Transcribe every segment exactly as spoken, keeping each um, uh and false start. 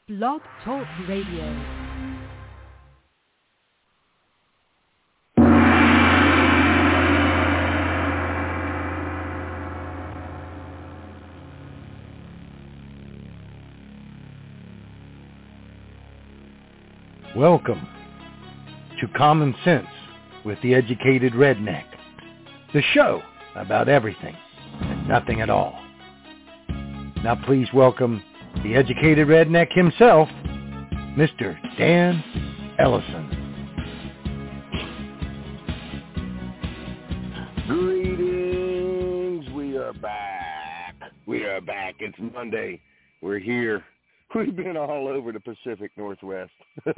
Blog Talk Radio. Welcome to Common Sense with the Educated Redneck, the show about everything and nothing at all. Now please welcome the Educated Redneck himself, Mister Dan Ellison. Greetings. We are back. We are back. It's Monday. We're here. We've been all over the Pacific Northwest to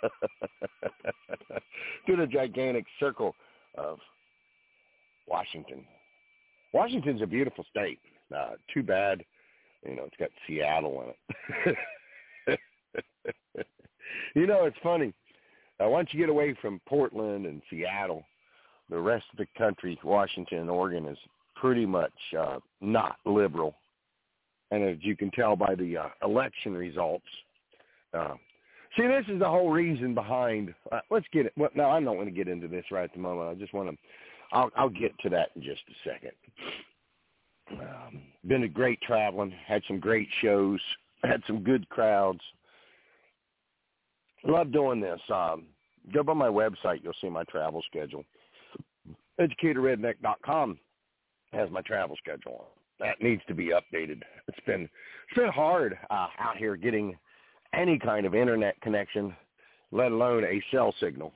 the gigantic circle of Washington. Washington's a beautiful state. Uh, too bad, you know, it's got Seattle in it. You know, it's funny. Uh, once you get away from Portland and Seattle, the rest of the country, Washington and Oregon, is pretty much uh, not liberal. And as you can tell by the uh, election results, uh, see, this is the whole reason behind. Uh, let's get it. Well, no, I don't want to get into this right at the moment. I just want to. I'll, I'll get to that in just a second. Um, been a great traveling. Had some great shows. Had some good crowds. Love doing this. Um, go by my website. You'll see my travel schedule. educator redneck dot com has my travel schedule on. That needs to be updated. It's been it's been hard uh, out here getting any kind of internet connection, let alone a cell signal.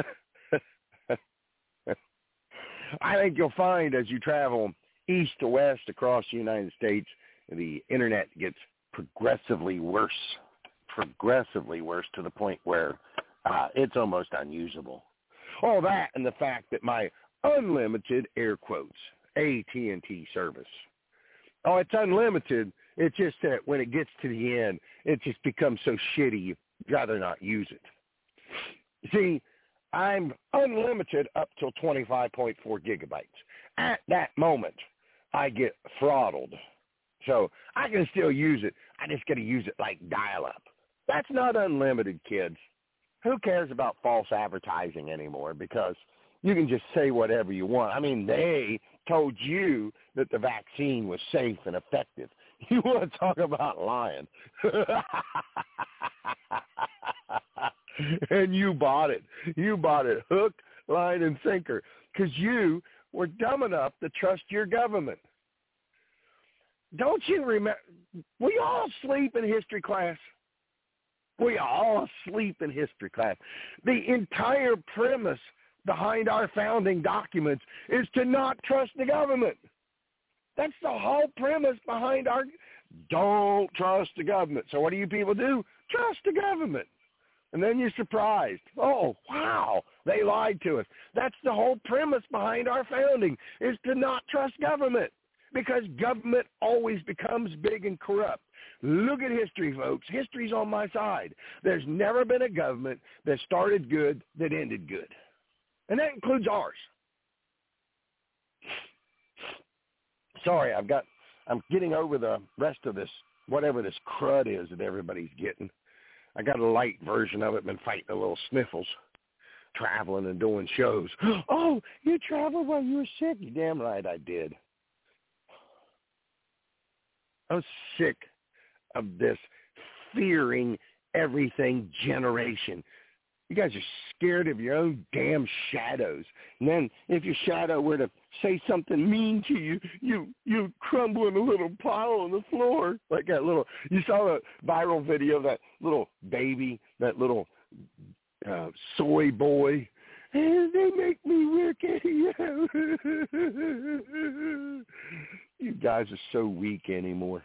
I think you'll find as you travel east to west across the United States, the internet gets progressively worse, progressively worse to the point where uh, it's almost unusable. All that and the fact that my unlimited, air quotes, A T and T service, oh, it's unlimited. It's just that when it gets to the end, it just becomes so shitty, you'd rather not use it. See, I'm unlimited up till twenty-five point four gigabytes. At that moment, I get throttled. So I can still use it. I just got to use it like dial-up. That's not unlimited, kids. Who cares about false advertising anymore? Because you can just say whatever you want. I mean, they told you that the vaccine was safe and effective. You want to talk about lying. And you bought it. You bought it hook, line, and sinker because you were dumb enough to trust your government. Don't you remember? We all sleep in history class. We all sleep in history class. The entire premise behind our founding documents is to not trust the government. That's the whole premise behind our, don't trust the government. So what do you people do? Trust the government. And then you're surprised. Oh, wow, they lied to us. That's the whole premise behind our founding, is to not trust government, because government always becomes big and corrupt. Look at history, folks. History's on my side. There's never been a government that started good that ended good. And that includes ours. Sorry, I've got, I'm getting over the rest of this, whatever this crud is that everybody's getting. I got a light version of it, been fighting a little sniffles, traveling and doing shows. Oh, you traveled while you were sick? You damn right I did. I'm sick of this fearing everything generation. You guys are scared of your own damn shadows. And then if your shadow were to say something mean to you, you you crumble in a little pile on the floor. Like that little, you saw the viral video of that little baby, that little uh, soy boy. And they make me work at you. You guys are so weak anymore.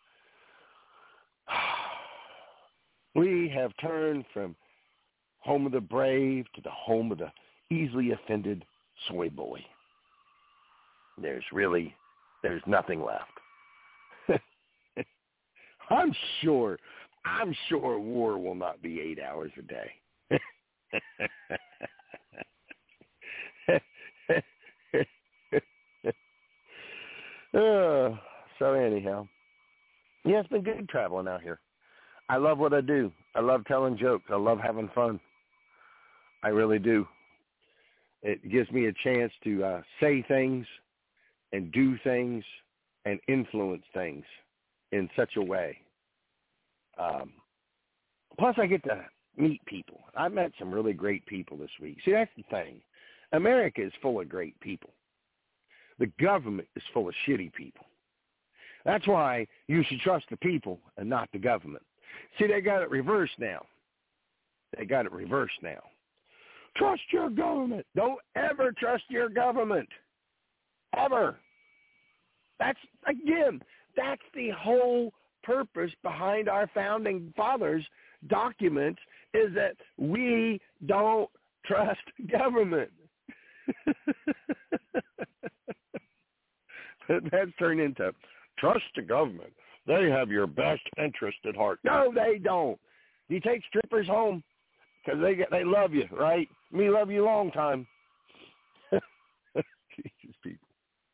We have turned from home of the brave to the home of the easily offended soy boy. There's really, there's nothing left. I'm sure, I'm sure war will not be eight hours a day. uh, so anyhow, yeah, it's been good traveling out here. I love what I do. I love telling jokes. I love having fun. I really do. It gives me a chance to uh, say things and do things and influence things in such a way. Um, plus, I get to meet people. I've met some really great people this week. See, that's the thing. America is full of great people. The government is full of shitty people. That's why you should trust the people and not the government. See, they got it reversed now. They got it reversed now. Trust your government. Don't ever trust your government. Ever. That's, again, that's the whole purpose behind our founding fathers' documents, is that we don't trust government. That's turned into trust the government. They have your best interest at heart. No, they don't. You take strippers home because they get, they love you, right? Me love you a long time. Jesus, people.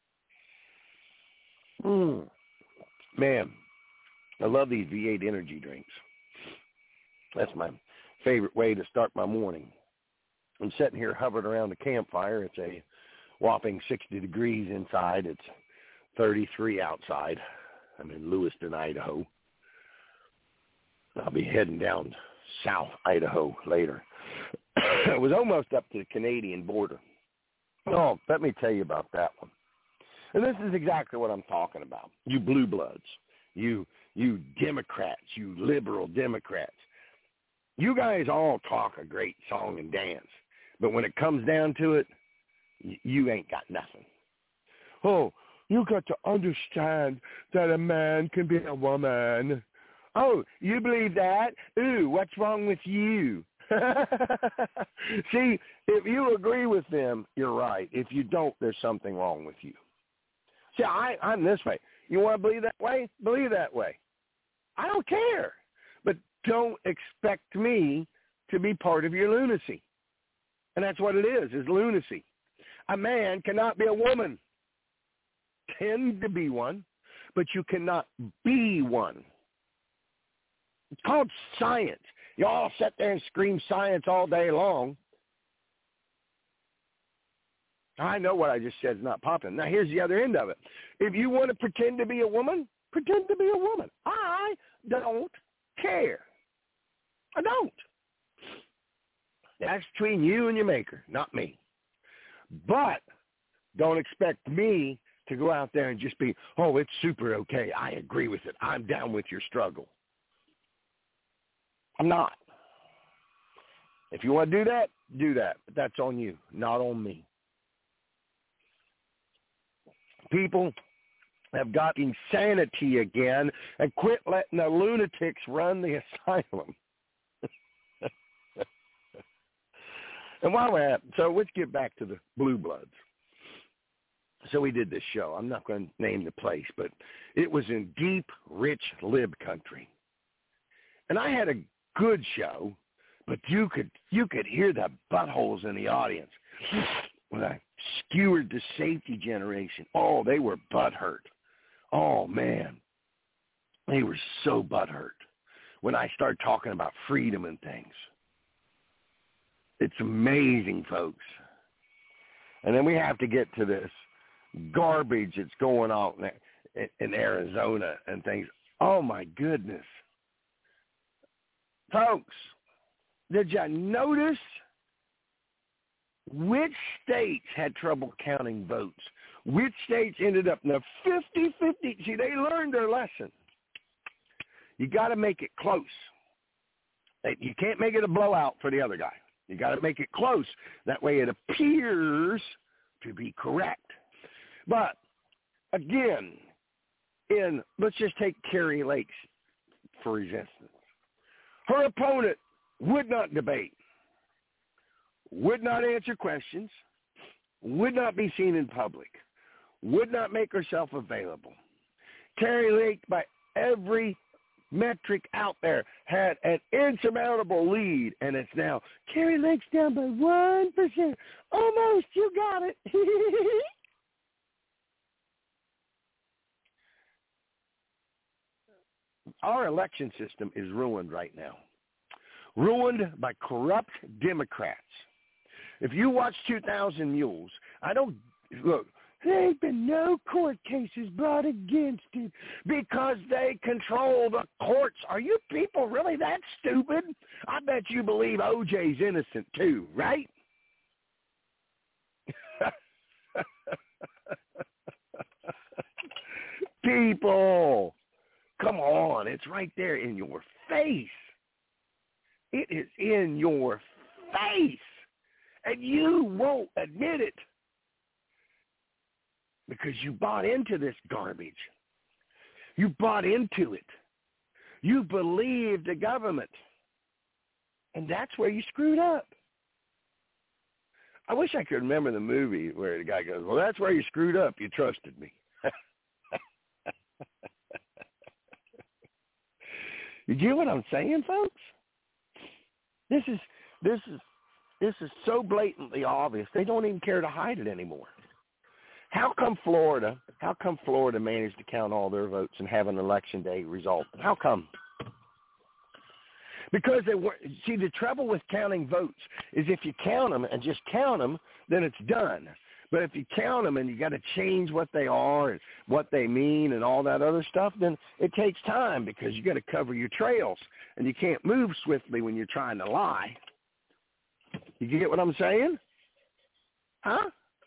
Mm. Man, I love these V eight energy drinks. That's my favorite way to start my morning. I'm sitting here hovering around the campfire. It's a whopping sixty degrees inside. It's thirty-three outside. I'm in Lewiston, Idaho. I'll be heading down South Idaho later. It was almost up to the Canadian border. Oh, let me tell you about that one. And this is exactly what I'm talking about. You blue bloods, you you Democrats, you liberal Democrats. You guys all talk a great song and dance, but when it comes down to it, you ain't got nothing. Oh, you got to understand that a man can be a woman. Oh, you believe that? Ooh, what's wrong with you? See, if you agree with them, you're right. If you don't, there's something wrong with you. See, I, I'm this way. You want to believe that way? Believe that way. I don't care. But don't expect me to be part of your lunacy. And that's what it is, is lunacy. A man cannot be a woman. Tend to be one, but you cannot be one. It's called science. You all sit there and scream science all day long. I know what I just said is not popping. Now, here's the other end of it. If you want to pretend to be a woman, pretend to be a woman. I don't care. I don't. That's between you and your maker, not me. But don't expect me to go out there and just be, oh, it's super okay. I agree with it. I'm down with your struggle. I'm not. If you want to do that, do that. But that's on you, not on me. People have got insanity again and quit letting the lunatics run the asylum. And while we're at, so let's get back to the Blue Bloods. So we did this show. I'm not going to name the place, but it was in deep, rich lib country. And I had a good show, but you could you could hear the buttholes in the audience when I skewered the safety generation. Oh, they were butthurt. Oh, man. They were so butthurt when I started talking about freedom and things. It's amazing, folks. And then we have to get to this garbage that's going on in, in Arizona and things. Oh, my goodness. Folks, did you notice which states had trouble counting votes? Which states ended up in the fifty-fifty? See, they learned their lesson. You got to make it close. You can't make it a blowout for the other guy. You got to make it close. That way it appears to be correct. But, again, in let's just take Kari Lake for instance. Her opponent would not debate, would not answer questions, would not be seen in public, would not make herself available. Kari Lake, by every metric out there, had an insurmountable lead, and it's now Kari Lake's down by one percent. Almost, you got it. our election system is ruined right now. Ruined by corrupt Democrats. If you watch two thousand Mules, I don't, look, there ain't been no court cases brought against it because they control the courts. Are you people really that stupid? I bet you believe O J's innocent too, right? People, come on. It's right there in your face. It is in your face. And you won't admit it because you bought into this garbage. You bought into it. You believed the government. And that's where you screwed up. I wish I could remember the movie where the guy goes, well, that's where you screwed up. You trusted me. You get what I'm saying, folks? This is this is this is so blatantly obvious. They don't even care to hide it anymore. How come Florida? How come Florida managed to count all their votes and have an election day result? How come? Because they were. See, the trouble with counting votes is if you count them and just count them, then it's done. But if you count them and you got to change what they are and what they mean and all that other stuff, then it takes time because you got to cover your trails and you can't move swiftly when you're trying to lie. You get what I'm saying? Huh?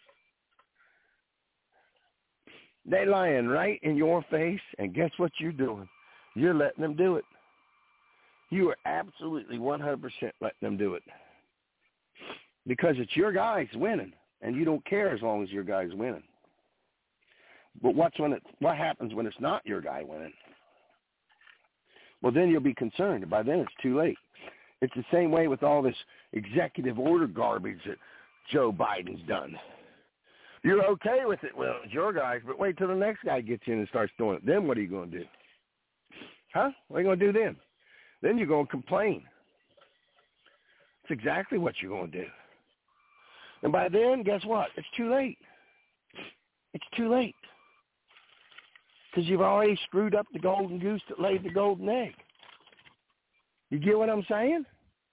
They lying right in your face, and guess what you're doing? You're letting them do it. You are absolutely one hundred percent letting them do it because it's your guys winning. And you don't care as long as your guy's winning. But what's when it, what happens when it's not your guy winning? Well, then you'll be concerned. By then it's too late. It's the same way with all this executive order garbage that Joe Biden's done. You're okay with it. Well, it's your guys, but wait till the next guy gets in and starts doing it. Then what are you going to do? Huh? What are you going to do then? Then you're going to complain. That's exactly what you're going to do. And by then, guess what? It's too late. It's too late. Because you've already screwed up the golden goose that laid the golden egg. You get what I'm saying?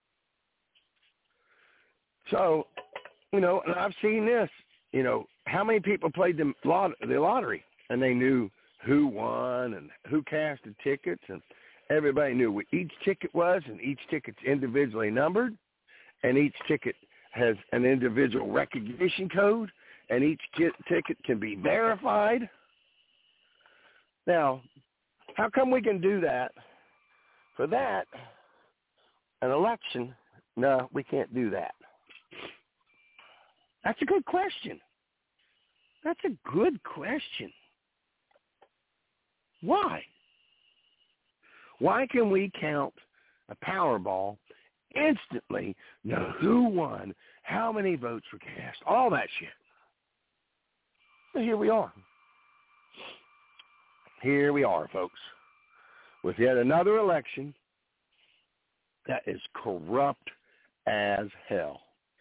So, you know, and I've seen this. You know, how many people played the, lot- the lottery and they knew who won and who cast the tickets, and everybody knew what each ticket was, and each ticket's individually numbered, and each ticket has an individual recognition code, and each t- ticket can be verified. Now, how come we can do that? For that, an election, no, we can't do that. That's a good question. That's a good question. Why? Why can we count a Powerball instantly, know who won, how many votes were cast, all that shit? So here we are. Here we are, folks, with yet another election that is corrupt as hell.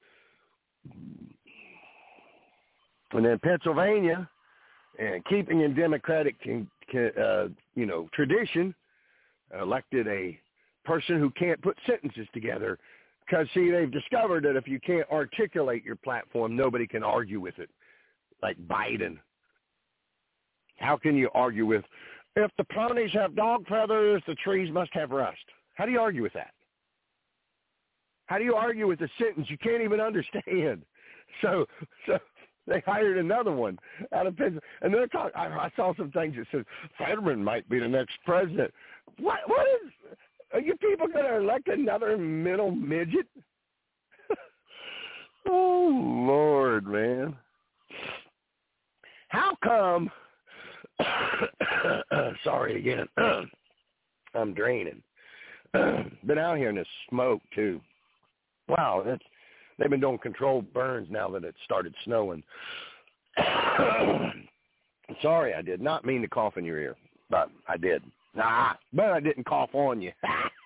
And then Pennsylvania, and keeping in Democratic, uh, you know, tradition, elected a person who can't put sentences together because, see, they've discovered that if you can't articulate your platform, nobody can argue with it, like Biden. How can you argue with, if the ponies have dog feathers, the trees must have rust? How do you argue with that? How do you argue with a sentence you can't even understand? So so they hired another one out of Pennsylvania. And they're talking, I, I saw some things that said Fetterman might be the next president. What? What is, are you people going to elect another middle midget? Oh, Lord, man. How come, sorry again, I'm draining. Been out here in this smoke, too. Wow, that's, they've been doing controlled burns now that it started snowing. Sorry, I did not mean to cough in your ear, but I did. Nah, but I didn't cough on you.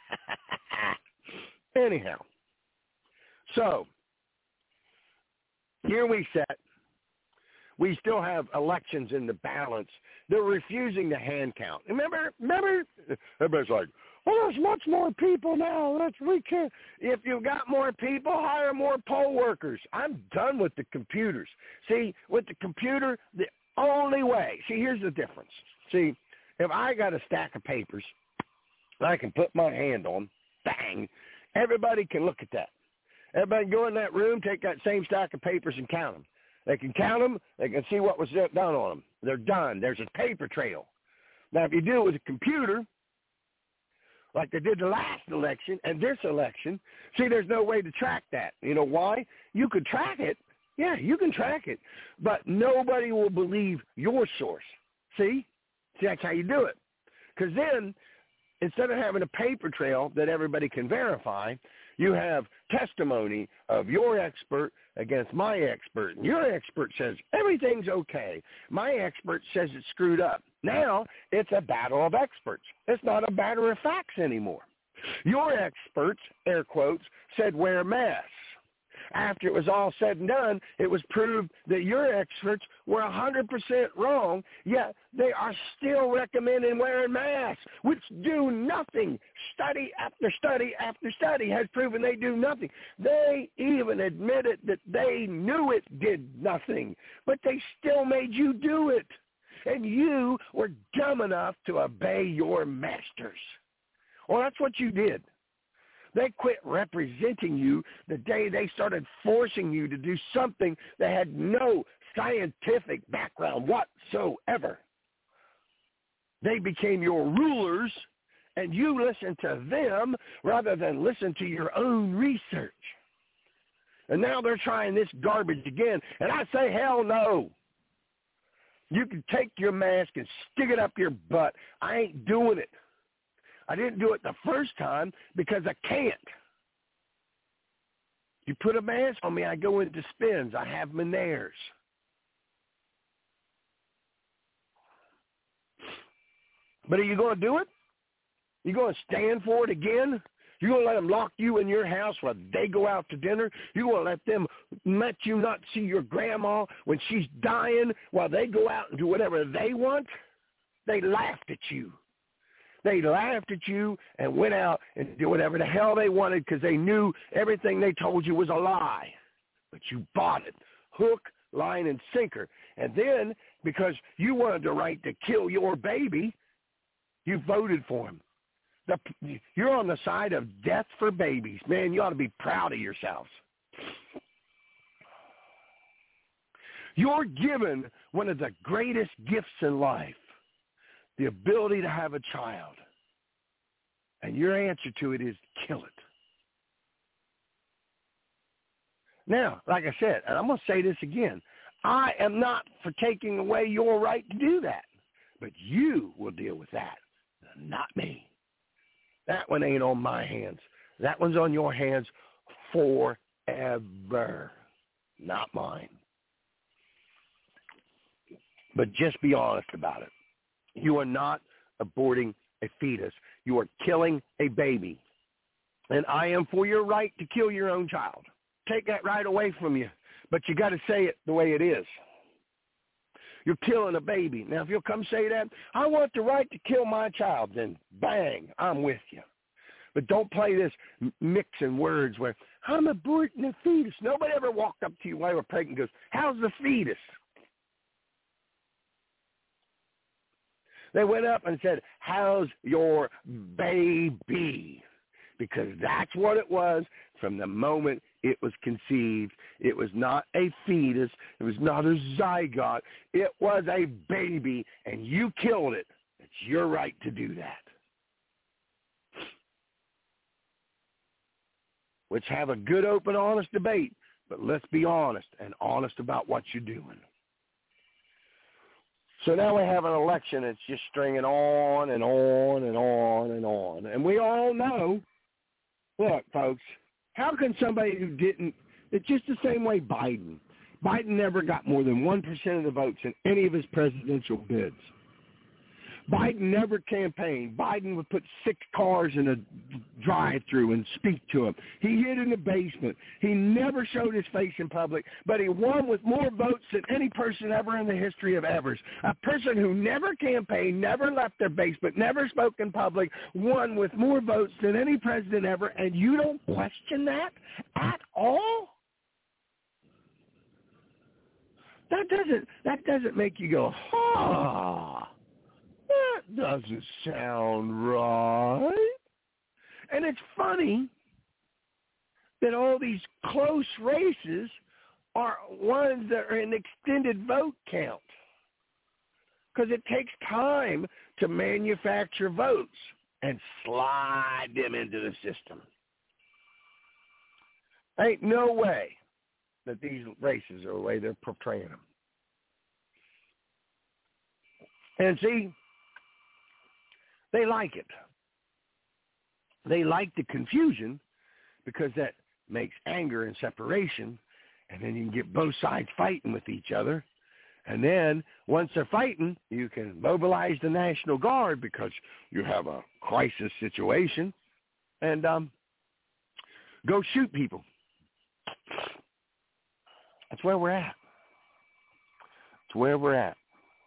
Anyhow, so here we sit we still have elections in the balance. They're refusing to hand count. Remember, remember, everybody's like, well, there's much more people now. Let's we can. If you've got more people, hire more poll workers. I'm done with the computers. See, with the computer, the only way. See, here's the difference. See, if I got a stack of papers, I can put my hand on, bang, everybody can look at that. Everybody can go in that room, take that same stack of papers and count them. They can count them. They can see what was done on them. They're done. There's a paper trail. Now, if you do it with a computer, like they did the last election and this election, see, there's no way to track that. You know why? You could track it. Yeah, you can track it. But nobody will believe your source. See? See, that's how you do it. Because then, instead of having a paper trail that everybody can verify, you have testimony of your expert against my expert. And your expert says everything's okay. My expert says it's screwed up. Now it's a battle of experts. It's not a battle of facts anymore. Your experts, air quotes, said wear masks. After it was all said and done, it was proved that your experts were one hundred percent wrong, yet they are still recommending wearing masks, which do nothing. Study after study after study has proven they do nothing. They even admitted that they knew it did nothing, but they still made you do it. And you were dumb enough to obey your masters. Well, that's what you did. They quit representing you the day they started forcing you to do something that had no scientific background whatsoever. They became your rulers, and you listened to them rather than listen to your own research. And now they're trying this garbage again, and I say hell no. You can take your mask and stick it up your butt. I ain't doing it. I didn't do it the first time because I can't. You put a mask on me, I go into spins. I have Meniere's. But are you going to do it? You going to stand for it again? You going to let them lock you in your house while they go out to dinner? You going to let them let you not see your grandma when she's dying while they go out and do whatever they want? They laughed at you. They laughed at you and went out and did whatever the hell they wanted because they knew everything they told you was a lie. But you bought it, hook, line, and sinker. And then, because you wanted the right to kill your baby, you voted for him. The, you're on the side of death for babies. Man, you ought to be proud of yourselves. You're given one of the greatest gifts in life, the ability to have a child. And your answer to it is kill it. Now, like I said, and I'm going to say this again, I am not for taking away your right to do that. But you will deal with that, not me. That one ain't on my hands. That one's on your hands forever, not mine. But just be honest about it. You are not aborting a fetus. You are killing a baby. And I am for your right to kill your own child. Take that right away from you. But you got to say it the way it is. You're killing a baby. Now, if you'll come say that, I want the right to kill my child, then bang, I'm with you. But don't play this mixing words where I'm aborting a fetus. Nobody ever walked up to you while you were pregnant and goes, how's the fetus? They went up and said, how's your baby? Because that's what it was from the moment it was conceived. It was not a fetus. It was not a zygote. It was a baby, and you killed it. It's your right to do that. Let's have a good, open, honest debate, but let's be honest and honest about what you're doing. So now we have an election that's just stringing on and on and on and on. And we all know, look, folks, how can somebody who didn't, it's just the same way Biden. Biden never got more than one percent of the votes in any of his presidential bids. Biden never campaigned. Biden would put six cars in a drive-through and speak to him. He hid in the basement. He never showed his face in public, but he won with more votes than any person ever in the history of evers. A person who never campaigned, never left their basement, never spoke in public, won with more votes than any president ever, and you don't question that at all? That doesn't that doesn't make you go, huh, that doesn't sound right. And it's funny that all these close races are ones that are in extended vote count, because it takes time to manufacture votes and slide them into the system. Ain't no way that these races are the way they're portraying them. And see, they like it. They like the confusion because that makes anger and separation, and then you can get both sides fighting with each other. And then once they're fighting, you can mobilize the National Guard because you have a crisis situation, and um, go shoot people. That's where we're at. That's where we're at.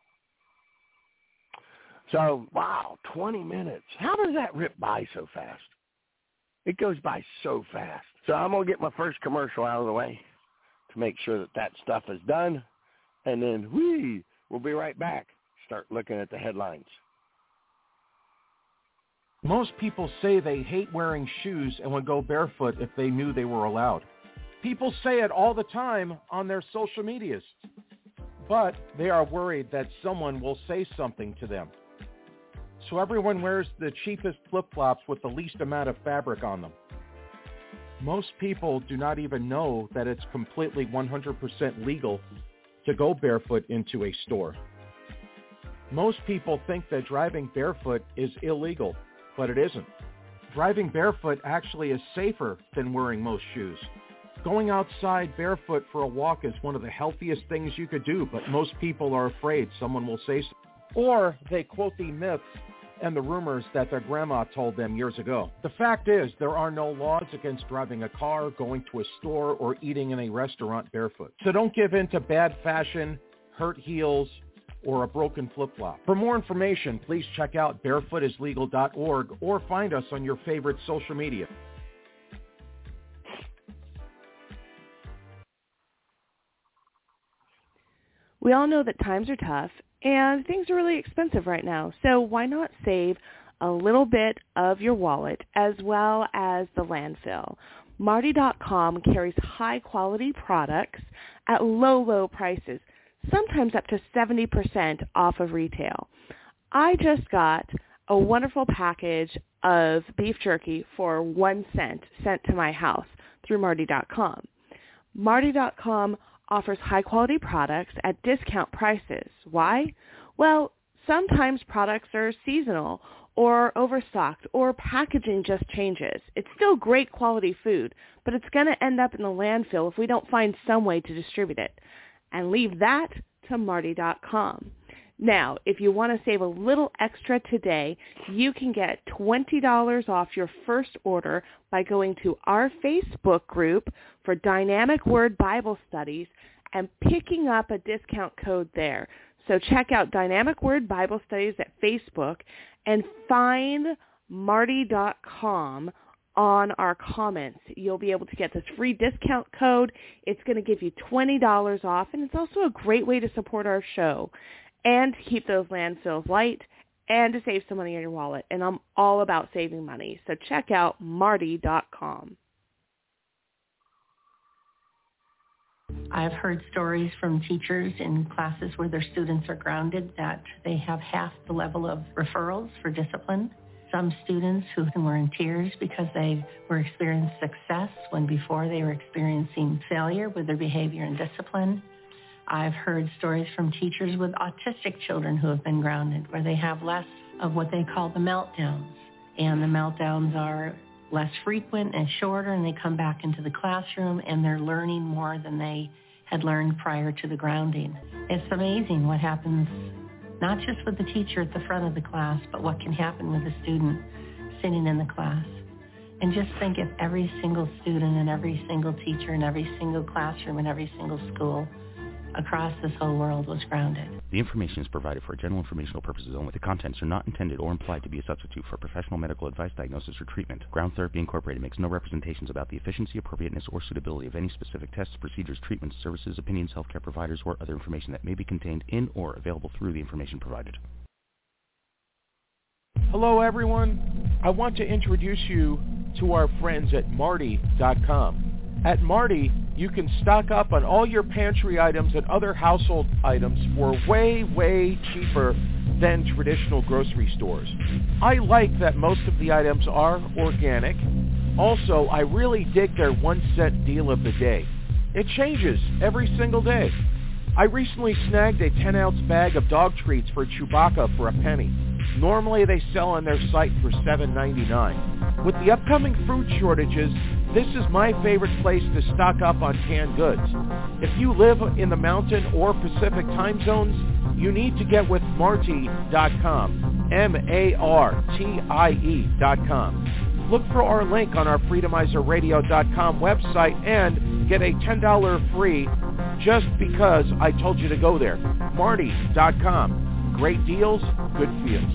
So, wow, twenty minutes. How does that rip by so fast? It goes by so fast. So I'm going to get my first commercial out of the way to make sure that that stuff is done. And then, whee, we'll be right back. Start looking at the headlines. Most people say they hate wearing shoes and would go barefoot if they knew they were allowed. People say it all the time on their social medias, but they are worried that someone will say something to them. So everyone wears the cheapest flip-flops with the least amount of fabric on them. Most people do not even know that it's completely one hundred percent legal to go barefoot into a store. Most people think that driving barefoot is illegal, but it isn't. Driving barefoot actually is safer than wearing most shoes. Going outside barefoot for a walk is one of the healthiest things you could do, but most people are afraid someone will say so. Or they quote the myths and the rumors that their grandma told them years ago. The fact is, there are no laws against driving a car, going to a store, or eating in a restaurant barefoot. So don't give in to bad fashion, hurt heels, or a broken flip-flop. For more information, please check out barefoot is legal dot org or find us on your favorite social media. We all know that times are tough and things are really expensive right now, so why not save a little bit of your wallet as well as the landfill? Marty dot com carries high-quality products at low, low prices, sometimes up to seventy percent off of retail. I just got a wonderful package of beef jerky for one cent sent to my house through Marty dot com. Marty dot com offers high-quality products at discount prices. Why? Well, sometimes products are seasonal or overstocked or packaging just changes. It's still great quality food, but it's going to end up in the landfill if we don't find some way to distribute it. And leave that to Marty dot com. Now, if you want to save a little extra today, you can get twenty dollars off your first order by going to our Facebook group for Dynamic Word Bible Studies and picking up a discount code there. So check out Dynamic Word Bible Studies at Facebook and find Marty dot com on our comments. You'll be able to get this free discount code. It's going to give you twenty dollars off, and it's also a great way to support our show and to keep those landfills light and to save some money in your wallet. And I'm all about saving money. So check out Marty dot com. I've heard stories from teachers in classes where their students are grounded that they have half the level of referrals for discipline. Some students who were in tears because they were experiencing success when before they were experiencing failure with their behavior and discipline. I've heard stories from teachers with autistic children who have been grounded, where they have less of what they call the meltdowns. And the meltdowns are less frequent and shorter, and they come back into the classroom, and they're learning more than they had learned prior to the grounding. It's amazing what happens not just with the teacher at the front of the class, but what can happen with a student sitting in the class. And just think if every single student and every single teacher and every single classroom and every single school across this whole world was grounded. The information is provided for general informational purposes only. The contents are not intended or implied to be a substitute for professional medical advice, diagnosis, or treatment. Ground Therapy Incorporated makes no representations about the efficiency, appropriateness, or suitability of any specific tests, procedures, treatments, services, opinions, healthcare providers, or other information that may be contained in or available through the information provided. Hello, everyone. I want to introduce you to our friends at Marty dot com. At Marty, you can stock up on all your pantry items and other household items for way, way cheaper than traditional grocery stores. I like that most of the items are organic. Also, I really dig their one cent deal of the day. It changes every single day. I recently snagged a ten ounce bag of dog treats for Chewbacca for a penny. Normally they sell on their site for seven ninety-nine. With the upcoming food shortages, this is my favorite place to stock up on canned goods. If you live in the Mountain or Pacific time zones, you need to get with Marty dot com, M A R T I E dot com. Look for our link on our Freedomizer Radio dot com website and get a ten dollars free just because I told you to go there. Marty dot com. Great deals, good feels.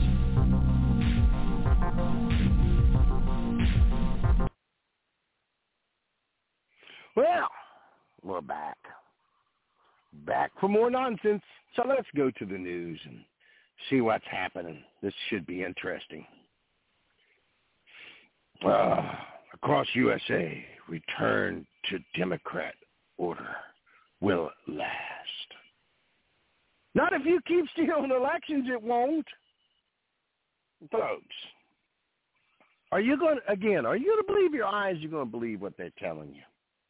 Well, we're back. Back for more nonsense. So let's go to the news and see what's happening. This should be interesting. Uh, across U S A, return to Democrat order will last. Not if you keep stealing elections, it won't. Folks, are you going to, again, are you going to believe your eyes? You're going to believe what they're telling you.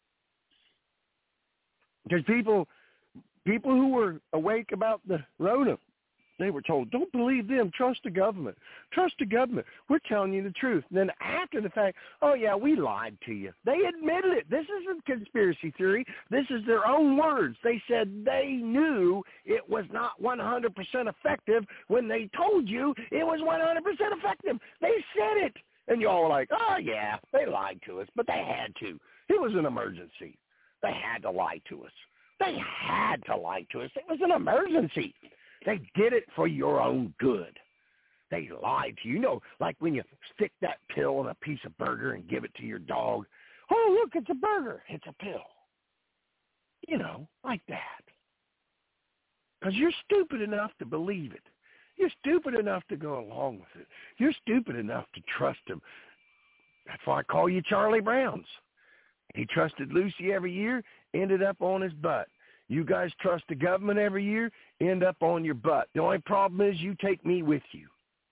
Because people, people who were awake about the Rona, they were told, don't believe them, trust the government. Trust the government. We're telling you the truth. And then after the fact, oh, yeah, we lied to you. They admitted it. This isn't conspiracy theory. This is their own words. They said they knew it was not one hundred percent effective when they told you it was one hundred percent effective. They said it. And you all were like, oh, yeah, they lied to us, but they had to. It was an emergency. They had to lie to us. They had to lie to us. It was an emergency. They did it for your own good. They lied to you. You know, like when you stick that pill in a piece of burger and give it to your dog. Oh, look, it's a burger. It's a pill. You know, like that. Because you're stupid enough to believe it. You're stupid enough to go along with it. You're stupid enough to trust him. That's why I call you Charlie Browns. He trusted Lucy every year, ended up on his butt. You guys trust the government every year, end up on your butt. The only problem is you take me with you.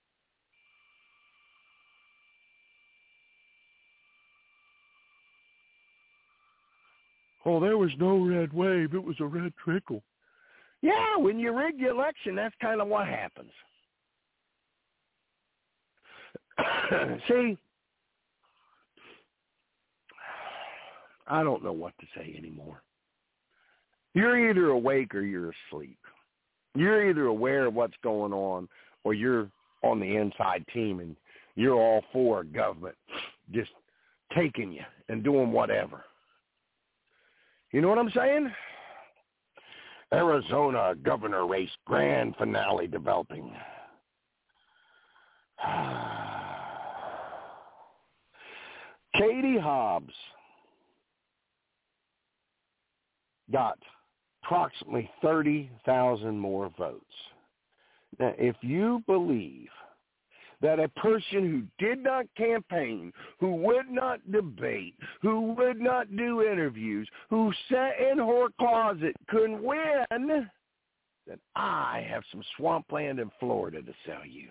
Oh, there was no red wave. It was a red trickle. Yeah, when you rig the election, that's kind of what happens. See, I don't know what to say anymore. You're either awake or you're asleep. You're either aware of what's going on or you're on the inside team and you're all for government just taking you and doing whatever. You know what I'm saying? Arizona governor race grand finale developing. Katie Hobbs got approximately thirty thousand more votes. Now, if you believe that a person who did not campaign, who would not debate, who would not do interviews, who sat in her closet could win, then I have some swampland in Florida to sell you.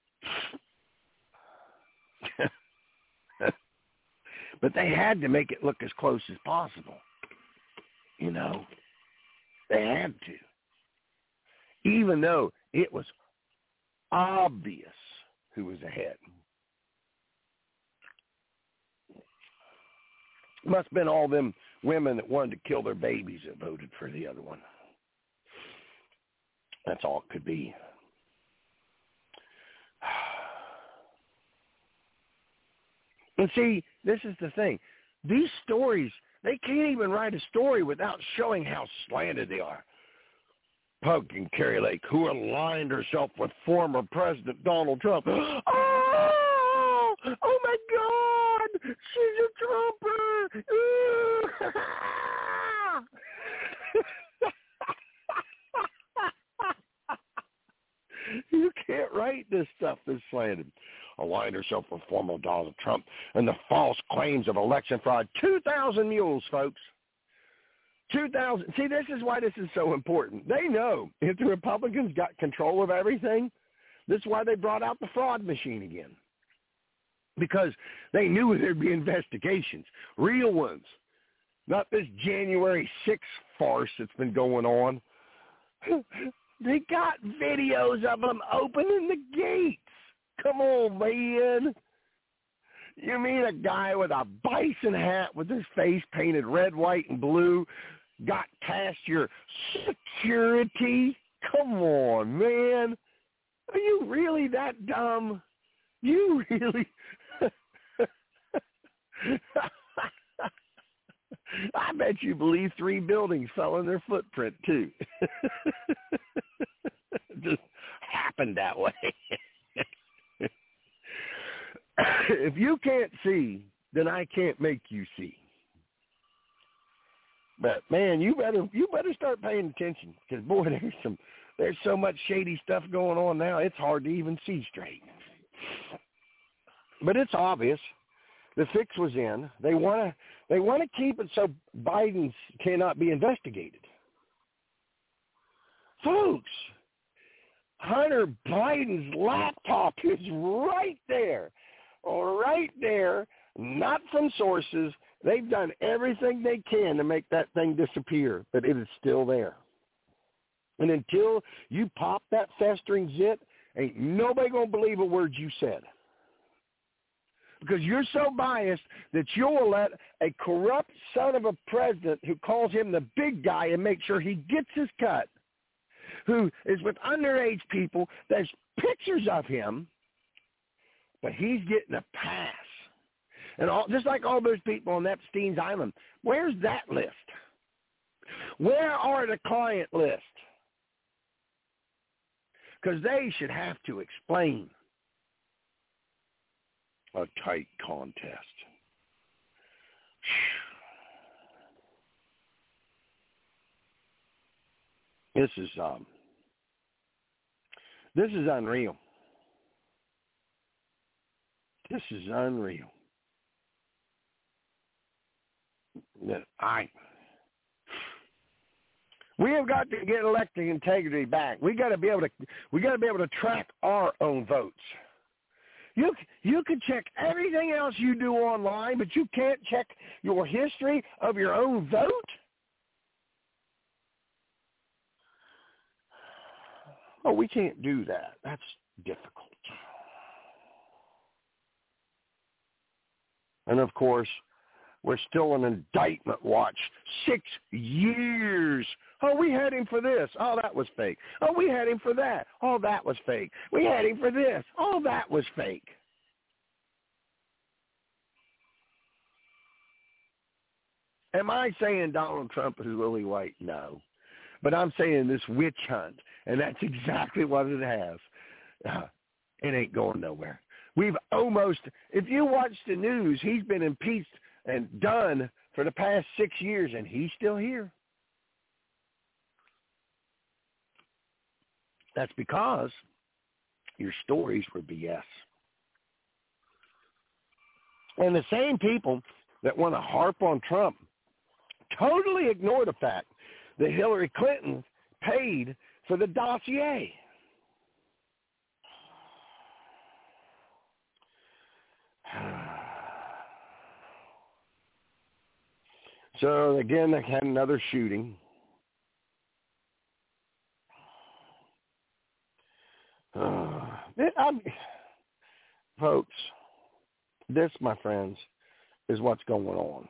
But they had to make it look as close as possible. You know, they had to. Even though it was obvious who was ahead. Must have been all them women that wanted to kill their babies that voted for the other one. That's all it could be. And see, this is the thing. These stories, they can't even write a story without showing how slanted they are. Pug and Carrie Lake, who aligned herself with former President Donald Trump. Oh, oh my God, she's a Trumper. You can't write this stuff this slanted. Aligned herself with former Donald Trump and the false claims of election fraud. two thousand mules, folks. two thousand. See, this is why this is so important. They know if the Republicans got control of everything, this is why they brought out the fraud machine again. Because they knew there'd be investigations, real ones, not this January sixth farce that's been going on. They got videos of them opening the gates. Come on, man. You mean a guy with a bison hat with his face painted red, white, and blue got past your security? Come on, man. Are you really that dumb? You really... I bet you believe three buildings fell in their footprint, too. Just happened that way. If you can't see, then I can't make you see. But man, you better you better start paying attention, because boy, there's some there's so much shady stuff going on now. It's hard to even see straight. But it's obvious. The fix was in. They want to they want to keep it so Biden cannot be investigated. Folks, Hunter Biden's laptop is right there. Right there, not from sources. They've done everything they can to make that thing disappear, but it is still there. And until you pop that festering zit, ain't nobody going to believe a word you said. Because you're so biased that you'll let a corrupt son of a president who calls him the big guy and make sure he gets his cut, who is with underage people, there's pictures of him, but he's getting a pass. And all, just like all those people on Epstein's Island, where's that list? Where are the client lists? Because they should have to explain. A tight contest. This is um. This is unreal. This is unreal. That I. We have got to get elected integrity back. We got to be able to. We got to be able to track our own votes. You you can check everything else you do online, but you can't check your history of your own vote? Oh, we can't do that. That's difficult. And, of course, we're still on indictment watch. Six years. Oh, we had him for this. Oh, that was fake. Oh, we had him for that. Oh, that was fake. We had him for this. Oh, that was fake. Am I saying Donald Trump is lily white? No. But I'm saying this witch hunt, and that's exactly what it has. Uh, it ain't going nowhere. We've almost, if you watch the news, he's been impeached and done for the past six years, and he's still here. That's because your stories were B S. And the same people that want to harp on Trump totally ignore the fact that Hillary Clinton paid for the dossier. So, again, they had another shooting. Uh, I'm, folks, this, my friends, is what's going on.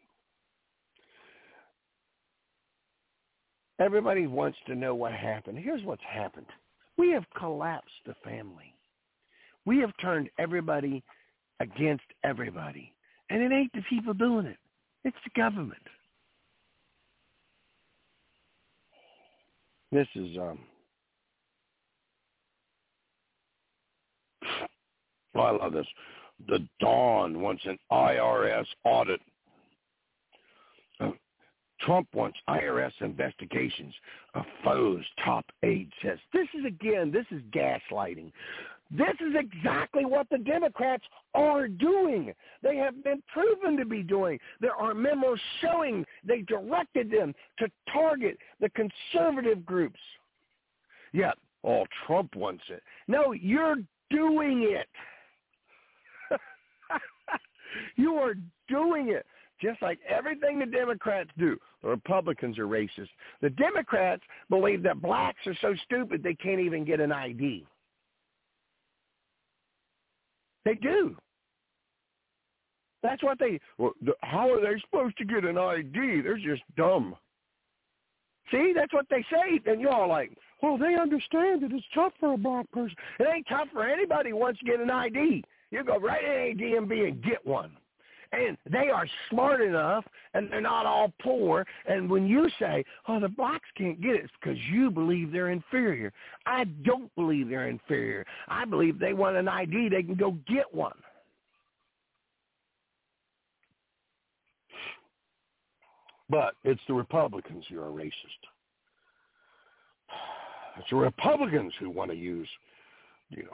Everybody wants to know what happened. Here's what's happened. We have collapsed the family. We have turned everybody against everybody. And it ain't the people doing it. It's the government. This is, um, oh, I love this. The Dawn wants an I R S audit. Uh, Trump wants I R S investigations of foes, top aide says. This is, again, this is gaslighting. This is exactly what the Democrats are doing. They have been proven to be doing. There are memos showing they directed them to target the conservative groups. Yeah, oh, Trump wants it. No, you're doing it. You are doing it. Just like everything the Democrats do. The Republicans are racist. The Democrats believe that blacks are so stupid they can't even get an I D. They do. That's what they, well, the, how are they supposed to get an I D? They're just dumb. See, that's what they say. And you're all like, well, they understand that it's tough for a black person. It ain't tough for anybody who wants to get an I D. You go right in a D M V and get one. And they are smart enough, and they're not all poor. And when you say, oh, the blacks can't get it, it's because you believe they're inferior. I don't believe they're inferior. I believe they want an I D, they can go get one. But it's the Republicans who are racist. It's the Republicans who want to use, you know.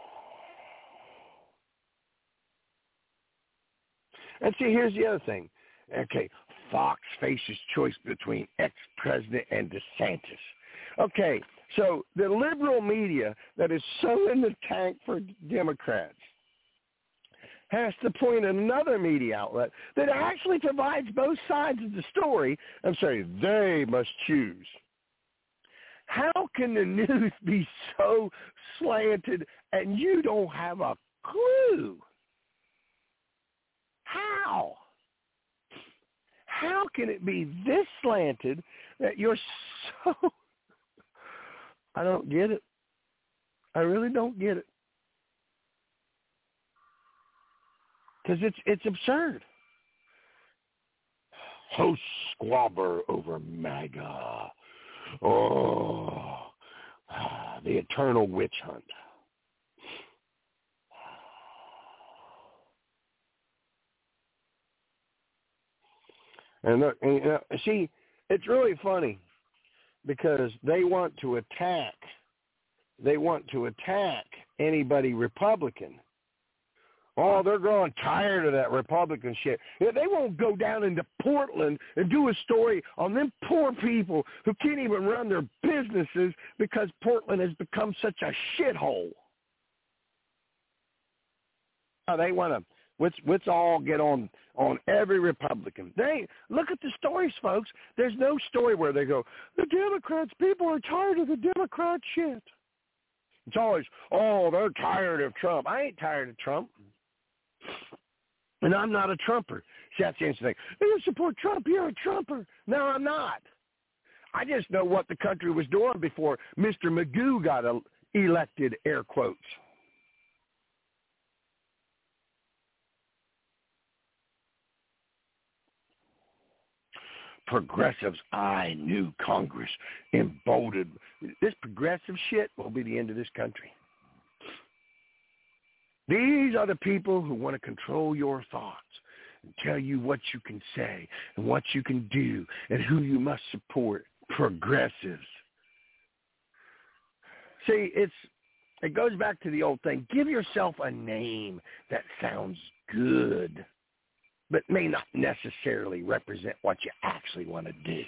And see, here's the other thing. Okay, Fox faces choice between ex-president and DeSantis. Okay, so the liberal media that is so in the tank for Democrats has to point another media outlet that actually provides both sides of the story and say they must choose. How can the news be so slanted and you don't have a clue? How? How can it be this slanted that you're so... I don't get it. I really don't get it. Because it's it's absurd. Host squabber over MAGA. Oh, the eternal witch hunt. And, look, and you know, see, it's really funny because they want to attack, they want to attack anybody Republican. Oh, they're growing tired of that Republican shit. They won't go down into Portland and do a story on them poor people who can't even run their businesses because Portland has become such a shithole. Oh, they want to. Let's let's all get on on every Republican. They look at the stories, folks. There's no story where they go, the Democrats, people are tired of the Democrat shit. It's always, oh, they're tired of Trump. I ain't tired of Trump. And I'm not a Trumper. See, that's the interesting thing. You support Trump, you're a Trumper. No, I'm not. I just know what the country was doing before Mister Magoo got elected, air quotes. Progressives, I knew Congress emboldened. This progressive shit will be the end of this country. These are the people who want to control your thoughts and tell you what you can say and what you can do and who you must support. Progressives. See, it's it goes back to the old thing. Give yourself a name that sounds good, but may not necessarily represent what you actually want to do.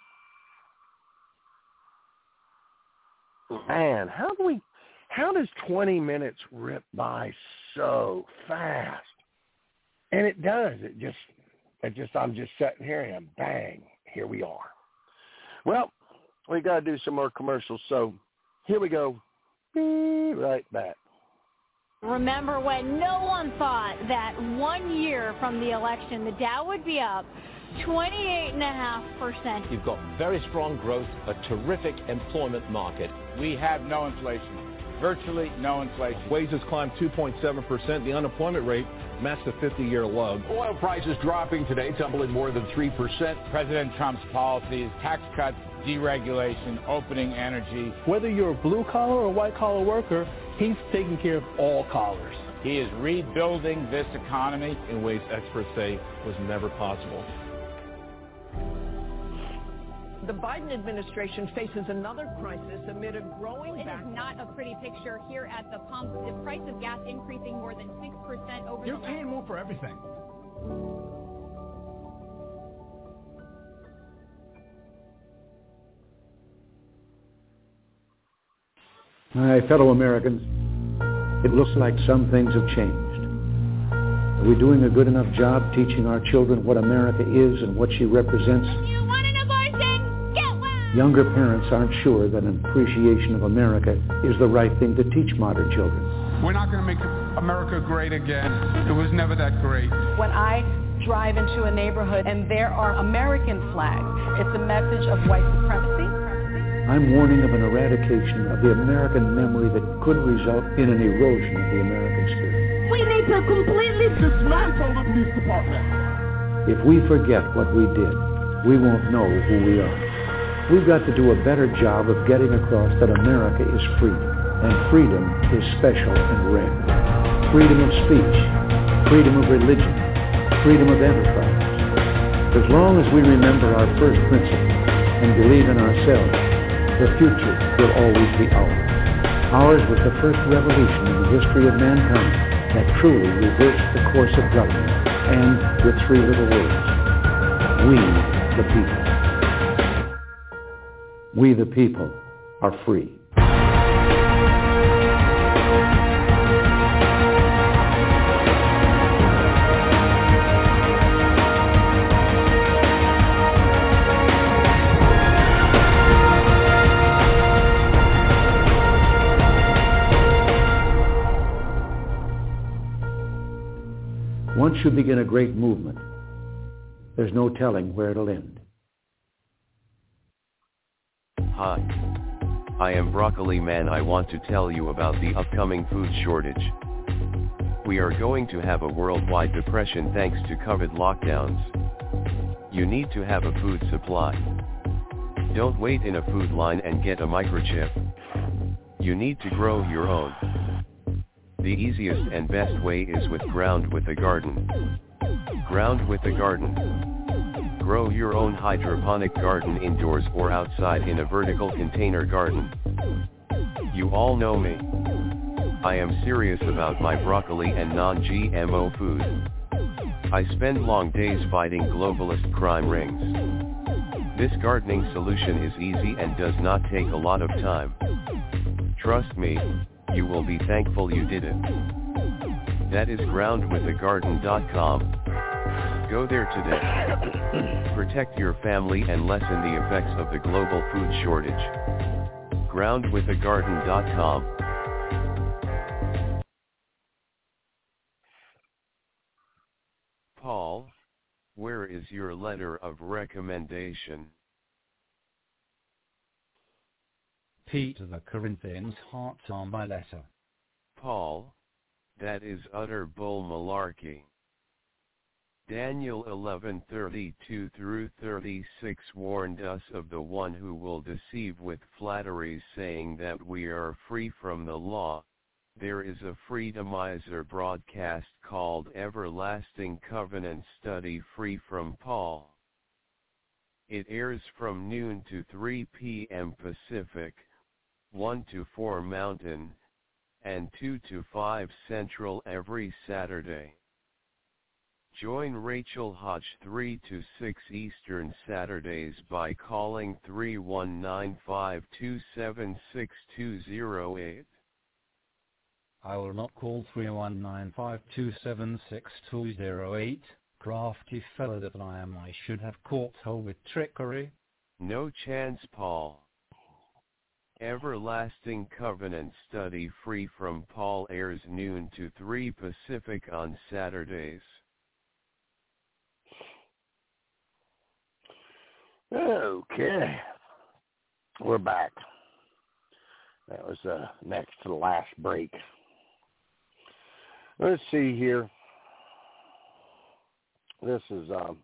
Man, how do we, how does twenty minutes rip by so fast? And it does. It just, it just, I'm just sitting here and bang, here we are. Well, we got to do some more commercials, so here we go. Be right back. Remember when no one thought that one year from the election, the Dow would be up twenty-eight point five percent. You've got very strong growth, a terrific employment market. We have no inflation. virtually no inflation. Wages climbed two point seven percent. The unemployment rate matched a fifty-year low. Oil prices dropping today, tumbling more than three percent. President Trump's policies, tax cuts, deregulation, opening energy. Whether you're a blue-collar or white-collar worker, he's taking care of all collars. He is rebuilding this economy in ways experts say was never possible. The Biden administration faces another crisis amid a growing It back- is not a pretty picture here at the pump. The price of gas increasing more than six percent over You're the paying more for everything. My fellow Americans, it looks like some things have changed. Are we doing a good enough job teaching our children what America is and what she represents? You want an abortion? Get one! Younger parents aren't sure that an appreciation of America is the right thing to teach modern children. We're not going to make America great again. It was never that great. When I drive into a neighborhood and there are American flags, it's a message of white supremacy. I'm warning of an eradication of the American memory that could result in an erosion of the American spirit. We need to completely dismantle the police department. If we forget what we did, we won't know who we are. We've got to do a better job of getting across that America is free, and freedom is special and rare. Freedom of speech, freedom of religion, freedom of enterprise. As long as we remember our first principle and believe in ourselves, the future will always be ours. Ours was the first revolution in the history of mankind that truly reversed the course of government, and with three little words: we the people. We the people are free. Once you begin a great movement, there's no telling where it'll end. Hi. I am Broccoli Man. I want to tell you about the upcoming food shortage. We are going to have a worldwide depression thanks to COVID lockdowns. You need to have a food supply. Don't wait in a food line and get a microchip. You need to grow your own. The easiest and best way is with Ground with a Garden. Ground with a Garden. Grow your own hydroponic garden indoors or outside in a vertical container garden. You all know me. I am serious about my broccoli and non-G M O food. I spend long days fighting globalist crime rings. This gardening solution is easy and does not take a lot of time. Trust me, you will be thankful you did it. That is ground with a garden dot com. Go there today. Protect your family and lessen the effects of the global food shortage. ground with a garden dot com. Paul, where is your letter of recommendation? P to the Corinthians, hearts are my letter. Paul, that is utter bull malarkey. Daniel eleven thirty-two through thirty-six warned us of the one who will deceive with flatteries, saying that we are free from the law. There is a Freedomizer broadcast called Everlasting Covenant Study Free from Paul. It airs from noon to three p m Pacific, one to four Mountain, and two to five Central every Saturday. Join Rachel Hodge three to six Eastern Saturdays by calling three one nine, five two seven, six two zero eight. I will not call three one nine, five two seven, six two zero eight. Crafty fellow that I am, I should have caught her with trickery. No chance, Paul. Everlasting Covenant Study Free from Paul airs noon to three Pacific on Saturdays. Okay, we're back. That was uh, next to the last break. Let's see here. This is um,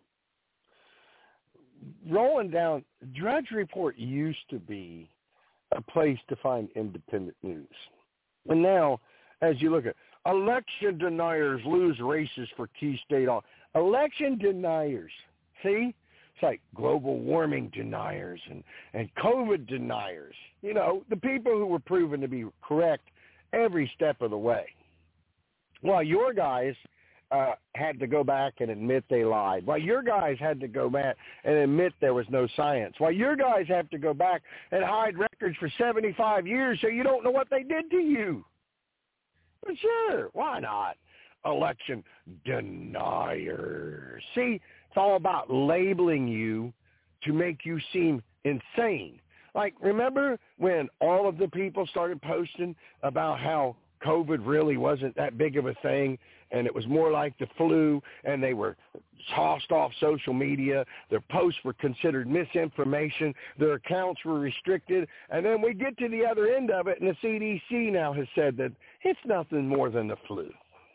rolling down. Drudge Report used to be a place to find independent news. And now, as you look at election deniers lose races for key state on election deniers, see? It's like global warming deniers and, and COVID deniers. You know, the people who were proven to be correct every step of the way. Well, your guys uh, had to go back and admit they lied. Well, your guys had to go back and admit there was no science. Well, your guys have to go back and hide records for seventy-five years so you don't know what they did to you. Well, sure, why not? Election deniers. See, it's all about labeling you to make you seem insane. Like, remember when all of the people started posting about how COVID really wasn't that big of a thing and it was more like the flu and they were tossed off social media, their posts were considered misinformation, their accounts were restricted, and then we get to the other end of it and the C D C now has said that it's nothing more than the flu.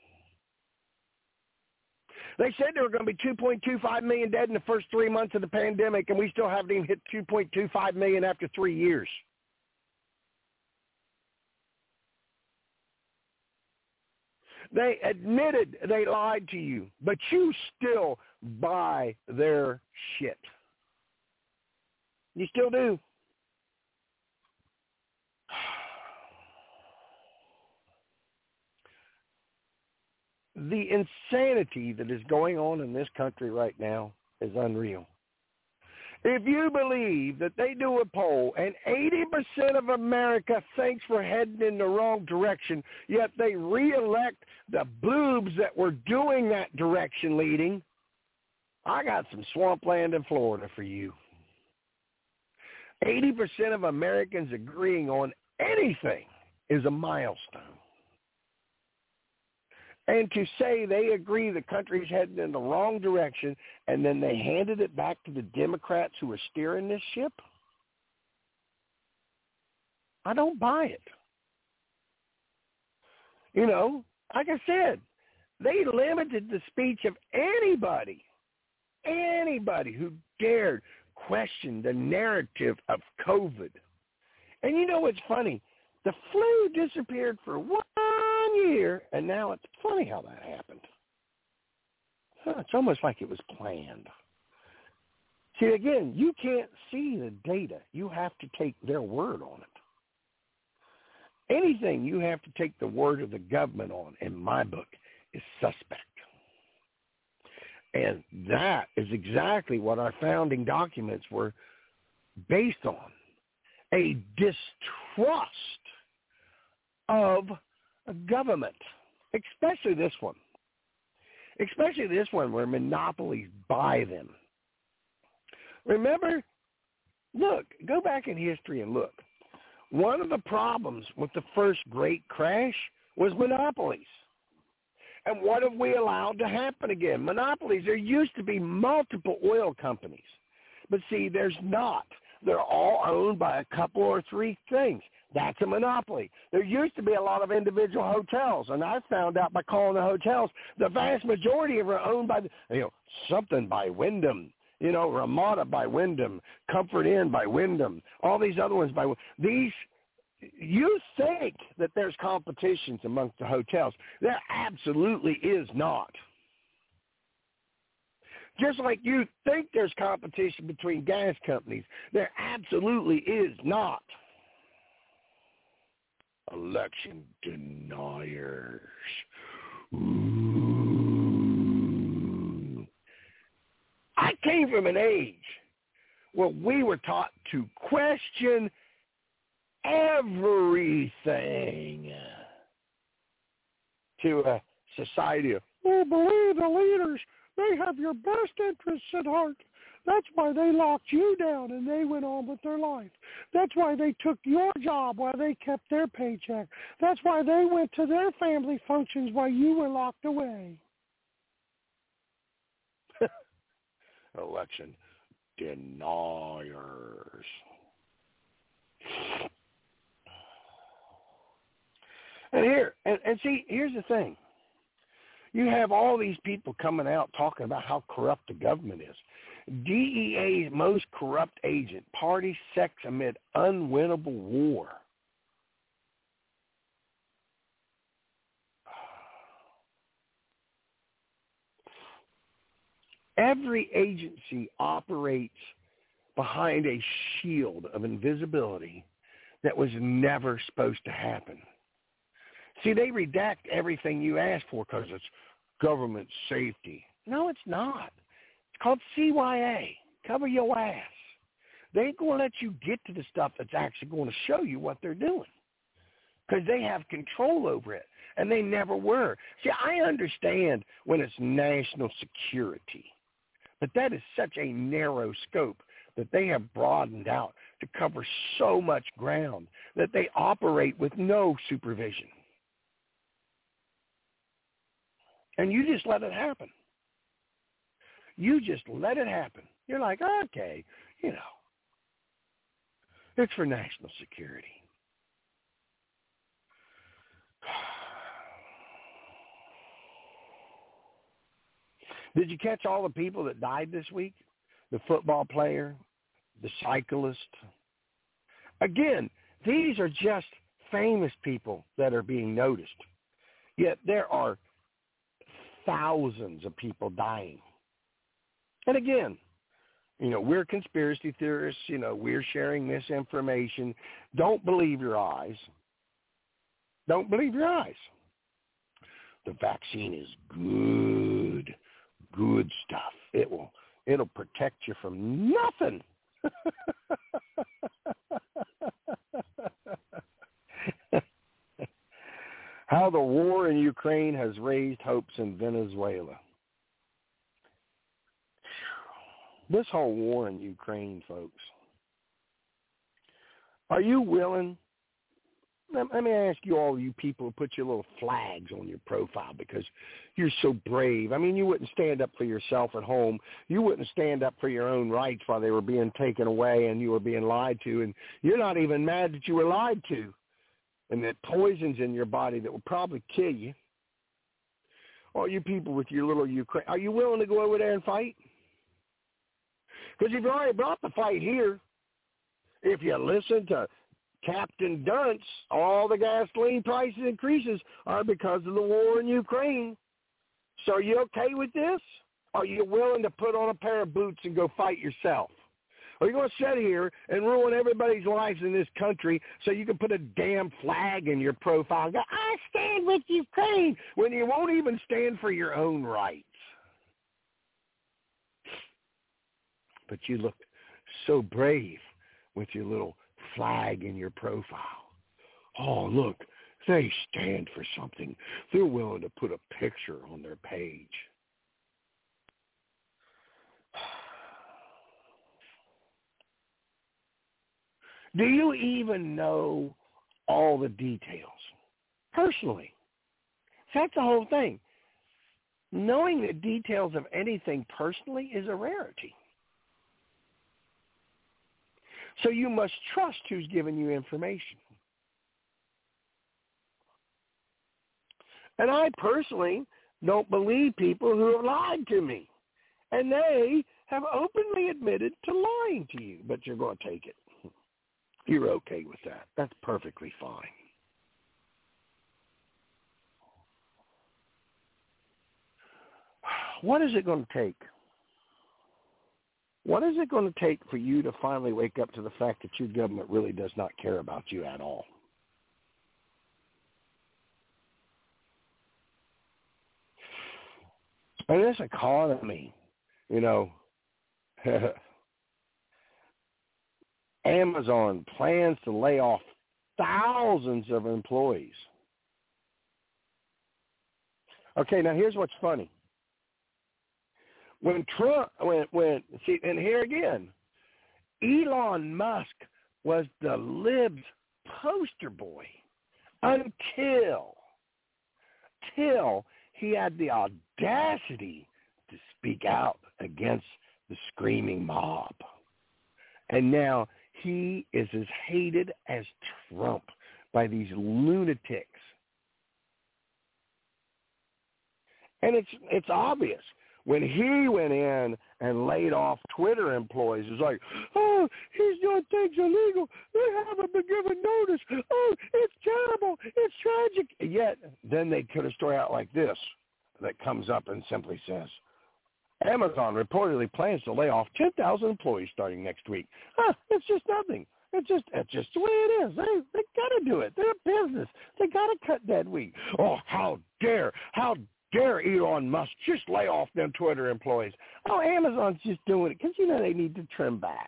They said there were going to be two point two five million dead in the first three months of the pandemic, and we still haven't even hit two point two five million after three years. They admitted they lied to you, but you still buy their shit. You still do. The insanity that is going on in this country right now is unreal. If you believe that they do a poll and eighty percent of America thinks we're heading in the wrong direction, yet they reelect the boobs that were doing that direction leading, I got some swampland in Florida for you. eighty percent of Americans agreeing on anything is a milestone. And to say they agree the country's heading in the wrong direction and then they handed it back to the Democrats who are steering this ship, I don't buy it. You know, like I said, they limited the speech of anybody, anybody who dared question the narrative of COVID. And you know what's funny? The flu disappeared for one year, and now it's funny how that happened. Huh, it's almost like it was planned. See, again, you can't see the data. You have to take their word on it. Anything you have to take the word of the government on, in my book, is suspect. And that is exactly what our founding documents were based on, a distrust of a government, especially this one, especially this one where monopolies buy them. Remember, look, go back in history and look. One of the problems with the first great crash was monopolies. And what have we allowed to happen again? Monopolies. There used to be multiple oil companies. But see, there's not. They're all owned by a couple or three things. That's a monopoly. There used to be a lot of individual hotels, and I found out by calling the hotels, the vast majority of them are owned by, you know, something by Wyndham, you know, Ramada by Wyndham, Comfort Inn by Wyndham, all these other ones by these. You think that there's competitions amongst the hotels. There absolutely is not. Just like you think there's competition between gas companies, there absolutely is not. Election deniers. Ooh. I came from an age where we were taught to question everything, to a society of, oh, believe the leaders. They have your best interests at heart. That's why they locked you down and they went on with their life. That's why they took your job while they kept their paycheck. That's why they went to their family functions while you were locked away. Election deniers. And here, and, and see, here's the thing. You have all these people coming out talking about how corrupt the government is. D E A's most corrupt agent, party sex amid unwinnable war. Every agency operates behind a shield of invisibility that was never supposed to happen. See, they redact everything you ask for because it's government safety. No, it's not. It's called C Y A. Cover your ass. They ain't going to let you get to the stuff that's actually going to show you what they're doing because they have control over it, and they never were. See, I understand when it's national security, but that is such a narrow scope that they have broadened out to cover so much ground that they operate with no supervision. And you just let it happen. You just let it happen. You're like, okay, you know, it's for national security. Did you catch all the people that died this week? The football player, the cyclist. Again, these are just famous people that are being noticed. Yet there are thousands of people dying. And again, you know, we're conspiracy theorists. You know, we're sharing misinformation. Don't believe your eyes. Don't believe your eyes. The vaccine is good, good stuff. It will, it'll protect you from nothing. How the war in Ukraine has raised hopes in Venezuela. This whole war in Ukraine, folks. Are you willing? Let me ask you, all you people who put your little flags on your profile because you're so brave. I mean, you wouldn't stand up for yourself at home. You wouldn't stand up for your own rights while they were being taken away and you were being lied to. And you're not even mad that you were lied to and that poison's in your body that will probably kill you. All you people with your little Ukraine, are you willing to go over there and fight? Because you've already brought the fight here. If you listen to Captain Dunce, all the gasoline prices increases are because of the war in Ukraine. So are you okay with this? Are you willing to put on a pair of boots and go fight yourself? Are you going to sit here and ruin everybody's lives in this country so you can put a damn flag in your profile and go, I stand with Ukraine, when you won't even stand for your own rights? But you look so brave with your little flag in your profile. Oh, look, they stand for something. They're willing to put a picture on their page. Do you even know all the details personally? That's the whole thing. Knowing the details of anything personally is a rarity. So you must trust who's giving you information. And I personally don't believe people who have lied to me. And they have openly admitted to lying to you, but you're going to take it. You're okay with that. That's perfectly fine. What is it going to take? What is it going to take for you to finally wake up to the fact that your government really does not care about you at all? And this economy, you know, Amazon plans to lay off thousands of employees. Okay, now here's what's funny. When Trump, when, when, see, and here again, Elon Musk was the libs poster boy until, till he had the audacity to speak out against the screaming mob. And now he is as hated as Trump by these lunatics And it's it's obvious. When he went in and laid off Twitter employees, it's like, oh, he's doing things illegal. They haven't been given notice. Oh, it's terrible. It's tragic. Yet then they put a story out like this that comes up and simply says, Amazon reportedly plans to lay off ten thousand employees starting next week. Huh, it's just nothing. It's just it's just the way it is. They they got to do it. They're a business. They got to cut that week. Oh, how dare, how dare Elon Musk just lay off them Twitter employees. Oh, Amazon's just doing it because, you know, they need to trim back.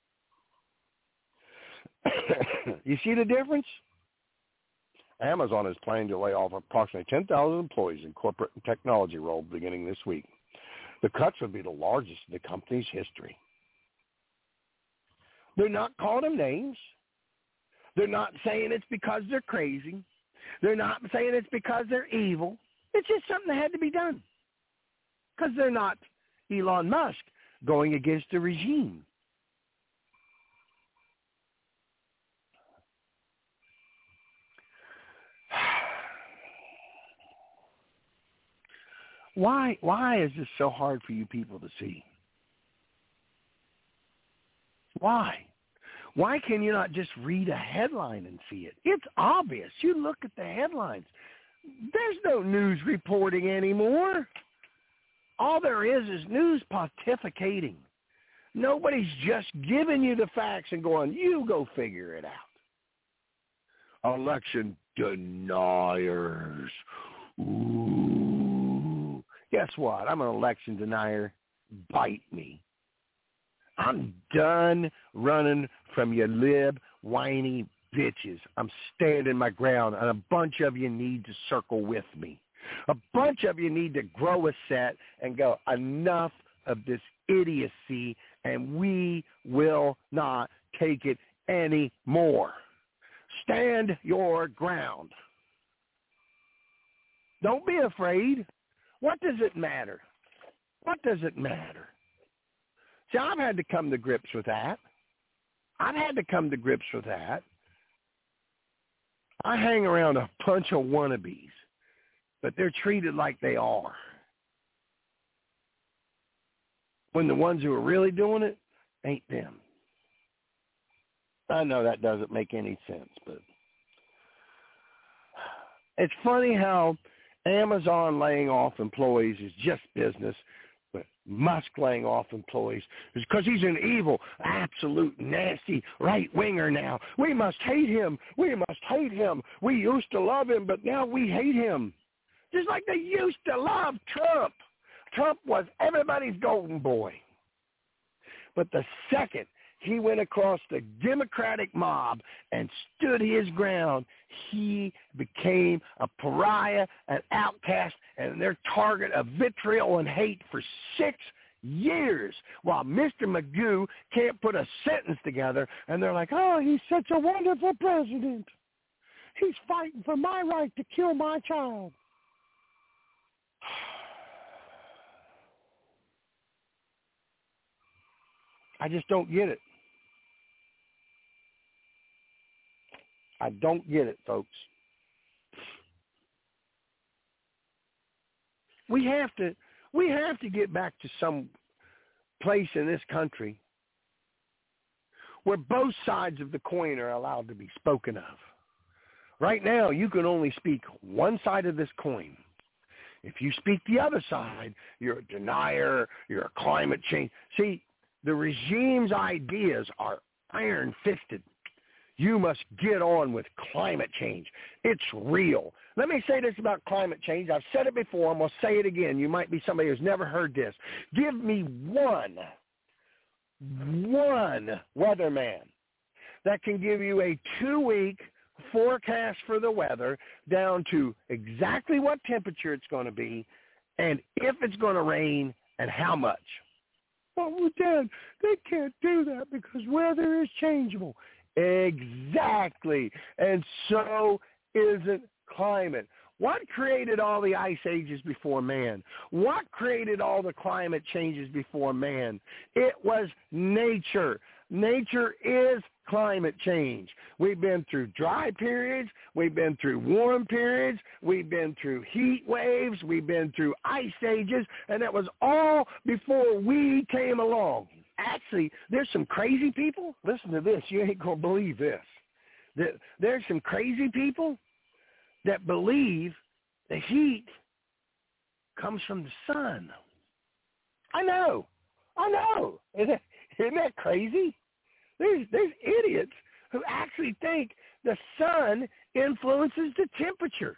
You see the difference? Amazon is planning to lay off approximately ten thousand employees in corporate and technology roles beginning this week. The cuts would be the largest in the company's history. They're not calling them names. They're not saying it's because they're crazy. They're not saying it's because they're evil. It's just something that had to be done because they're not Elon Musk going against the regime. Why, why is this so hard for you people to see? Why? Why can you not just read a headline and see it? It's obvious. You look at the headlines. There's no news reporting anymore. All there is is news pontificating. Nobody's just giving you the facts and going, you go figure it out. Election deniers. Ooh. Guess what? I'm an election denier. Bite me. I'm done running from your lib, whiny bitches. I'm standing my ground, and a bunch of you need to circle with me. A bunch of you need to grow a set and go, enough of this idiocy, and we will not take it anymore. Stand your ground. Don't be afraid. What does it matter? What does it matter? See, I've had to come to grips with that. I've had to come to grips with that. I hang around a bunch of wannabes, but they're treated like they are. When the ones who are really doing it ain't them. I know that doesn't make any sense, but it's funny how Amazon laying off employees is just business, but Musk laying off employees is because he's an evil, absolute, nasty right-winger now. We must hate him. We must hate him. We used to love him, but now we hate him. Just like they used to love Trump. Trump was everybody's golden boy. But the second he went across the Democratic mob and stood his ground, he became a pariah, an outcast, and their target of vitriol and hate for six years, while Mister Magoo can't put a sentence together, and they're like, oh, he's such a wonderful president. He's fighting for my right to kill my child. I just don't get it. I don't get it, folks. We have to we have to get back to some place in this country where both sides of the coin are allowed to be spoken of. Right now, you can only speak one side of this coin. If you speak the other side, you're a denier, you're a climate change. See, the regime's ideas are iron-fisted. You must get on with climate change. It's real. Let me say this about climate change. I've said it before. I'm going to say it again. You might be somebody who's never heard this. Give me one, one weatherman that can give you a two-week forecast for the weather down to exactly what temperature it's going to be and if it's going to rain and how much. Oh, Dad, they can't do that because weather is changeable. Exactly. And so isn't climate. What created all the ice ages before man? What created all the climate changes before man? It was nature. Nature is climate change. We've been through dry periods. We've been through warm periods. We've been through heat waves. We've been through ice ages. And it was all before we came along. Actually, there's some crazy people. Listen to this. You ain't going to believe this. There's some crazy people that believe the heat comes from the sun. I know. I know. Isn't that, isn't that crazy? There's, there's idiots who actually think the sun influences the temperature.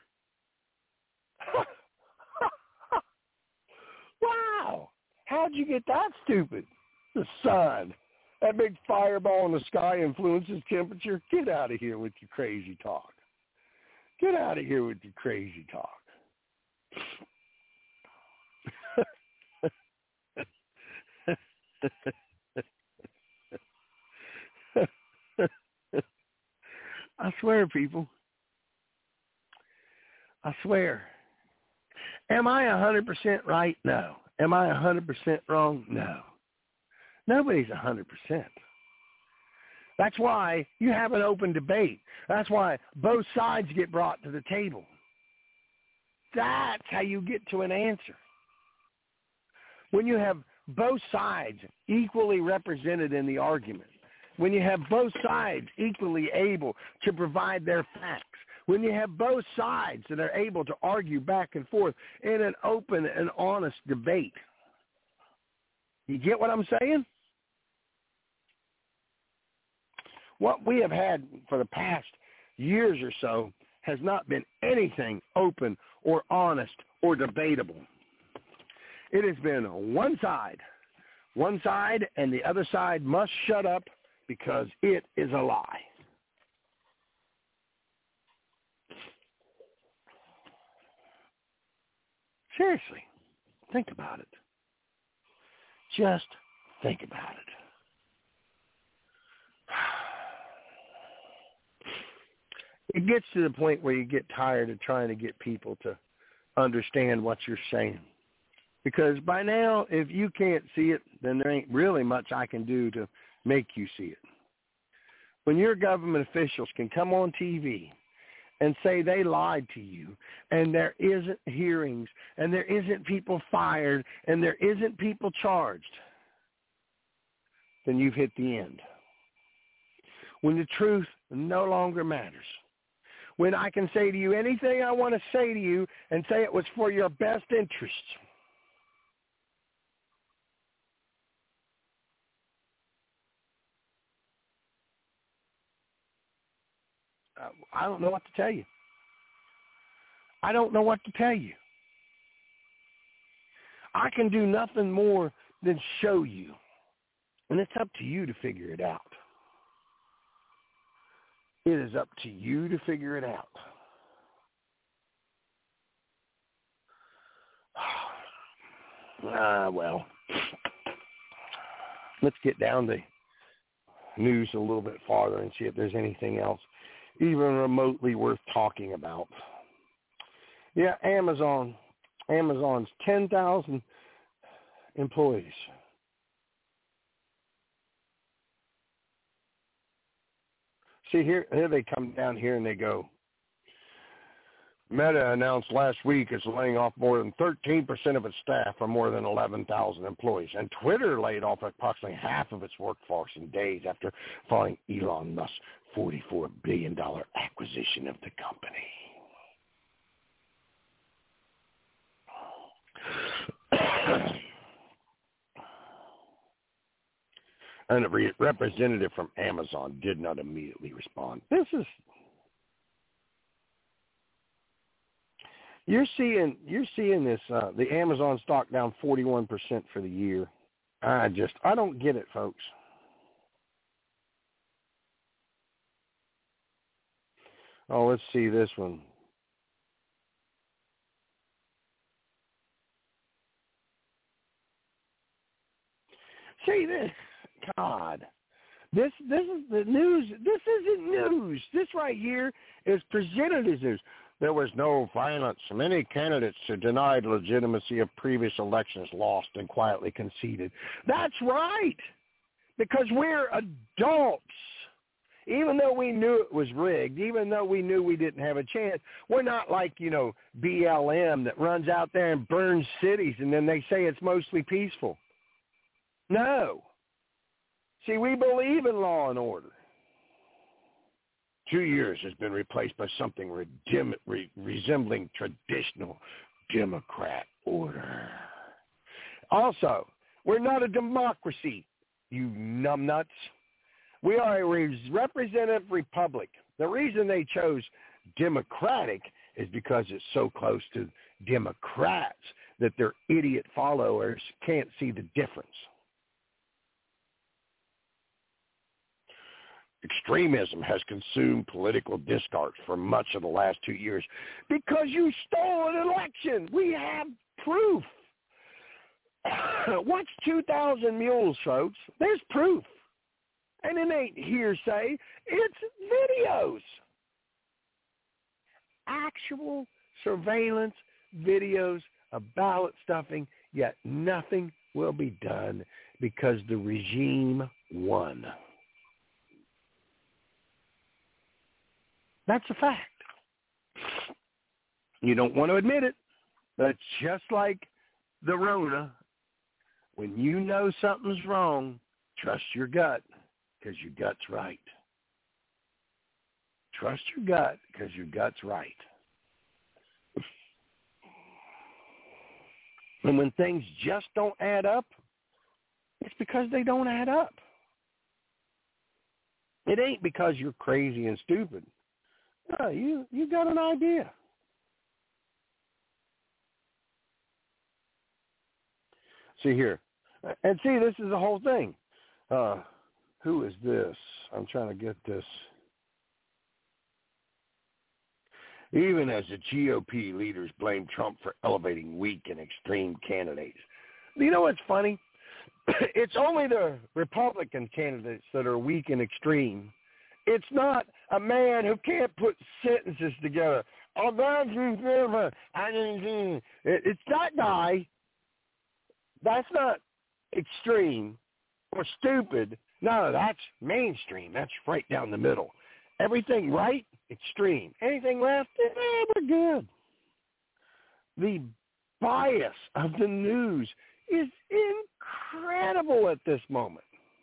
Wow. How'd you get that stupid? The sun. That big fireball in the sky influences temperature? Get out of here with your crazy talk. Get out of here with your crazy talk. I swear, people. I swear. Am I one hundred percent right? No. Am I one hundred percent wrong? No. Nobody's one hundred percent. That's why you have an open debate. That's why both sides get brought to the table. That's how you get to an answer. When you have both sides equally represented in the argument, when you have both sides equally able to provide their facts, when you have both sides that are able to argue back and forth in an open and honest debate. You get what I'm saying? What we have had for the past years or so has not been anything open or honest or debatable. It has been one side, one side, and the other side must shut up because it is a lie. Seriously, think about it. Just think about it. It gets to the point where you get tired of trying to get people to understand what you're saying. Because by now, if you can't see it, then there ain't really much I can do to make you see it. When your government officials can come on T V and say they lied to you, and there isn't hearings, and there isn't people fired, and there isn't people charged, then you've hit the end. When the truth no longer matters. When I can say to you anything I want to say to you and say it was for your best interests. Uh, I don't know what to tell you. I don't know what to tell you. I can do nothing more than show you. And it's up to you to figure it out. It is up to you to figure it out. Ah, well, let's get down the news a little bit farther and see if there's anything else even remotely worth talking about. Yeah, Amazon. Amazon's ten thousand employees. See, here, here they come down here and they go, Meta announced last week it's laying off more than thirteen percent of its staff for more than eleven thousand employees. And Twitter laid off approximately half of its workforce in days after following Elon Musk's forty-four billion dollars acquisition of the company. And a re- representative from Amazon did not immediately respond. This is you're seeing you're seeing this uh, the Amazon stock down forty-one percent for the year. I just I don't get it, folks. Oh, let's see this one. See this. God, this this is the news. This isn't news. This right here is presented as news. there was no violence. Many candidates who denied legitimacy of previous elections lost and quietly conceded. That's right, because we're adults. Even though we knew it was rigged, even though we knew we didn't have a chance, we're not like, you know, B L M that runs out there and burns cities and then they say it's mostly peaceful. No. See, we believe in law and order. Two years has been replaced by something redim- re- resembling traditional Democrat order. Also, we're not a democracy, you numbnuts. We are a representative republic. The reason they chose Democratic is because it's so close to Democrats that their idiot followers can't see the difference. Extremism has consumed political discourse for much of the last two years because you stole an election. We have proof. Watch two thousand Mules, folks. There's proof. And it ain't hearsay. It's videos. Actual surveillance videos of ballot stuffing, yet nothing will be done because the regime won. That's a fact. You don't want to admit it, but just like the Rona, when you know something's wrong, trust your gut. Because your gut's right. Trust your gut because your gut's right. And when things just don't add up, it's because they don't add up. It ain't because you're crazy and stupid. No, you, you got an idea. See here. And see, this is the whole thing. Uh, Who is this? I'm trying to get this. Even as the G O P leaders blame Trump for elevating weak and extreme candidates. You know what's funny? It's only the Republican candidates that are weak and extreme. It's not a man who can't put sentences together. Oh, that's it's that guy. That's not extreme or stupid. No, that's mainstream. That's right down the middle. Everything right, extreme. Anything left, eh, we're good. The bias of the news is incredible at this moment.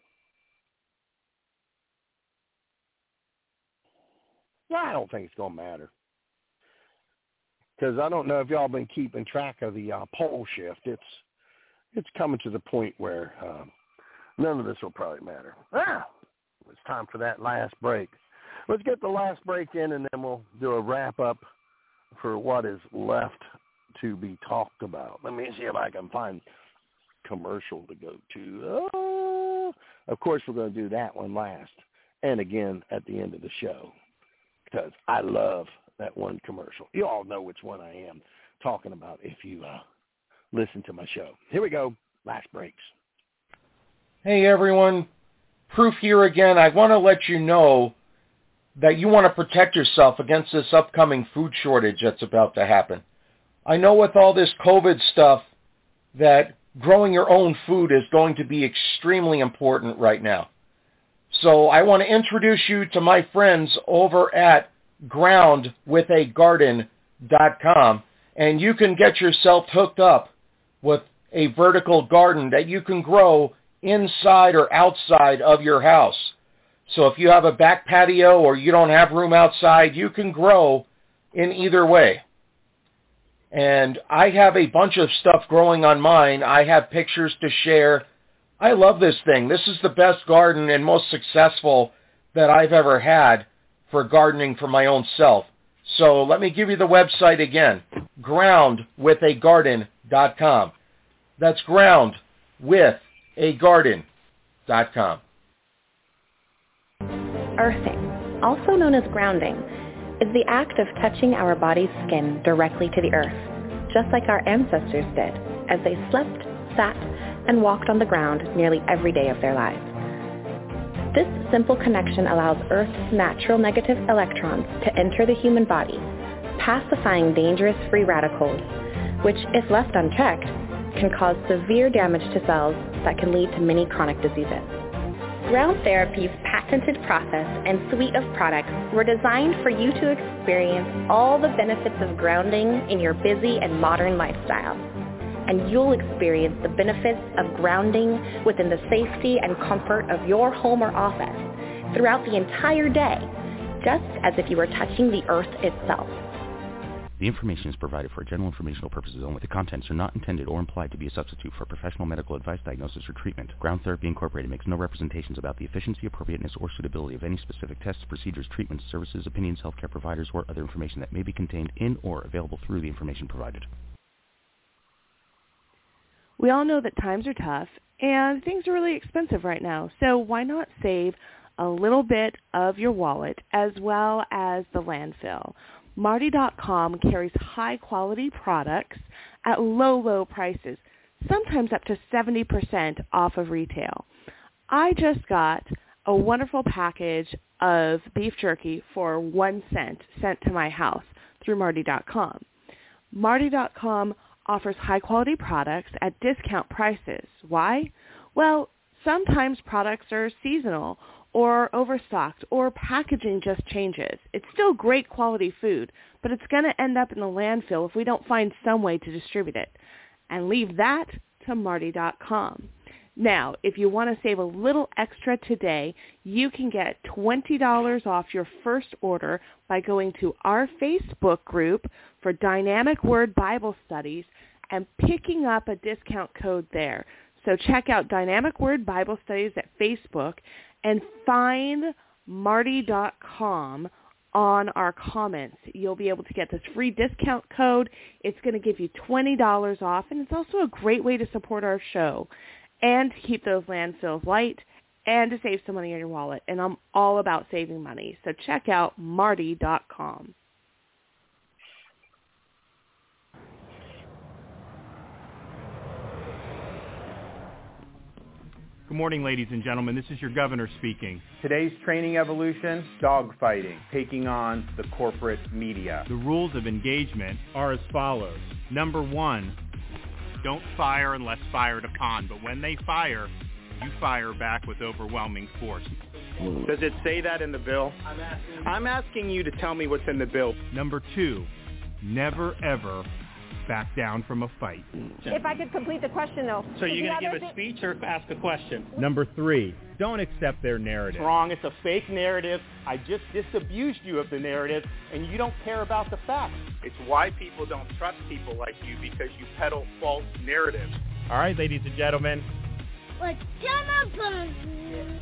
I don't think it's going to matter. Because I don't know if y'all been keeping track of the uh, poll shift. It's it's coming to the point where uh, none of this will probably matter. Ah, it's time for that last break. Let's get the last break in, and then we'll do a wrap-up for what is left to be talked about. Let me see if I can find a commercial to go to. Oh, of course, we're going to do that one last, and again at the end of the show, because I love that one commercial. You all know which one I am talking about if you uh, listen to my show. Here we go. Last breaks. Hey, everyone. Proof here again. I want to let you know that you want to protect yourself against this upcoming food shortage that's about to happen. I know with all this COVID stuff that growing your own food is going to be extremely important right now. So I want to introduce you to my friends over at ground with a garden dot com, and you can get yourself hooked up with a vertical garden that you can grow inside or outside of your house. So if you have a back patio or you don't have room outside, you can grow in either way. And I have a bunch of stuff growing on mine. I have pictures to share. I love this thing. This is the best garden and most successful that I've ever had for gardening for my own self. So let me give you the website again, ground with a garden dot com. That's ground with a garden dot com. Earthing, also known as grounding, is the act of touching our body's skin directly to the earth, just like our ancestors did as they slept, sat, and walked on the ground nearly every day of their lives. This simple connection allows Earth's natural negative electrons to enter the human body, pacifying dangerous free radicals, which, if left unchecked, can cause severe damage to cells that can lead to many chronic diseases. Ground Therapy's patented process and suite of products were designed for you to experience all the benefits of grounding in your busy and modern lifestyle. And you'll experience the benefits of grounding within the safety and comfort of your home or office throughout the entire day, just as if you were touching the earth itself. The information is provided for general informational purposes only. The contents are not intended or implied to be a substitute for professional medical advice, diagnosis, or treatment. Ground Therapy Incorporated makes no representations about the efficiency, appropriateness, or suitability of any specific tests, procedures, treatments, services, opinions, healthcare providers, or other information that may be contained in or available through the information provided. We all know that times are tough and things are really expensive right now, so why not save a little bit of your wallet as well as the landfill? Marty dot com carries high-quality products at low, low prices, sometimes up to seventy percent off of retail. I just got a wonderful package of beef jerky for one cent sent to my house through Marty dot com. Marty dot com offers high-quality products at discount prices. Why? Well, sometimes products are seasonal or overstocked, or packaging just changes. It's still great quality food, but it's going to end up in the landfill if we don't find some way to distribute it. And leave that to Marty dot com. Now, if you want to save a little extra today, you can get twenty dollars off your first order by going to our Facebook group for Dynamic Word Bible Studies and picking up a discount code there. So check out Dynamic Word Bible Studies at Facebook and find Marty dot com on our comments. You'll be able to get this free discount code. It's going to give you twenty dollars off, and it's also a great way to support our show and to keep those landfills light and to save some money in your wallet. And I'm all about saving money. So check out Marty dot com. Good morning, ladies and gentlemen. This is your governor speaking. Today's training evolution, dogfighting, taking on the corporate media. The rules of engagement are as follows. Number one, don't fire unless fired upon, but when they fire, you fire back with overwhelming force. Does it say that in the bill? I'm asking, I'm asking you to tell me what's in the bill. Number two, never ever back down from a fight. If I could complete the question, though. So you're going to give a speech or ask a question? Number three, don't accept their narrative. It's wrong. It's a fake narrative. I just disabused you of the narrative, and you don't care about the facts. It's why people don't trust people like you, because you peddle false narratives. All right, ladies and gentlemen. What's gonna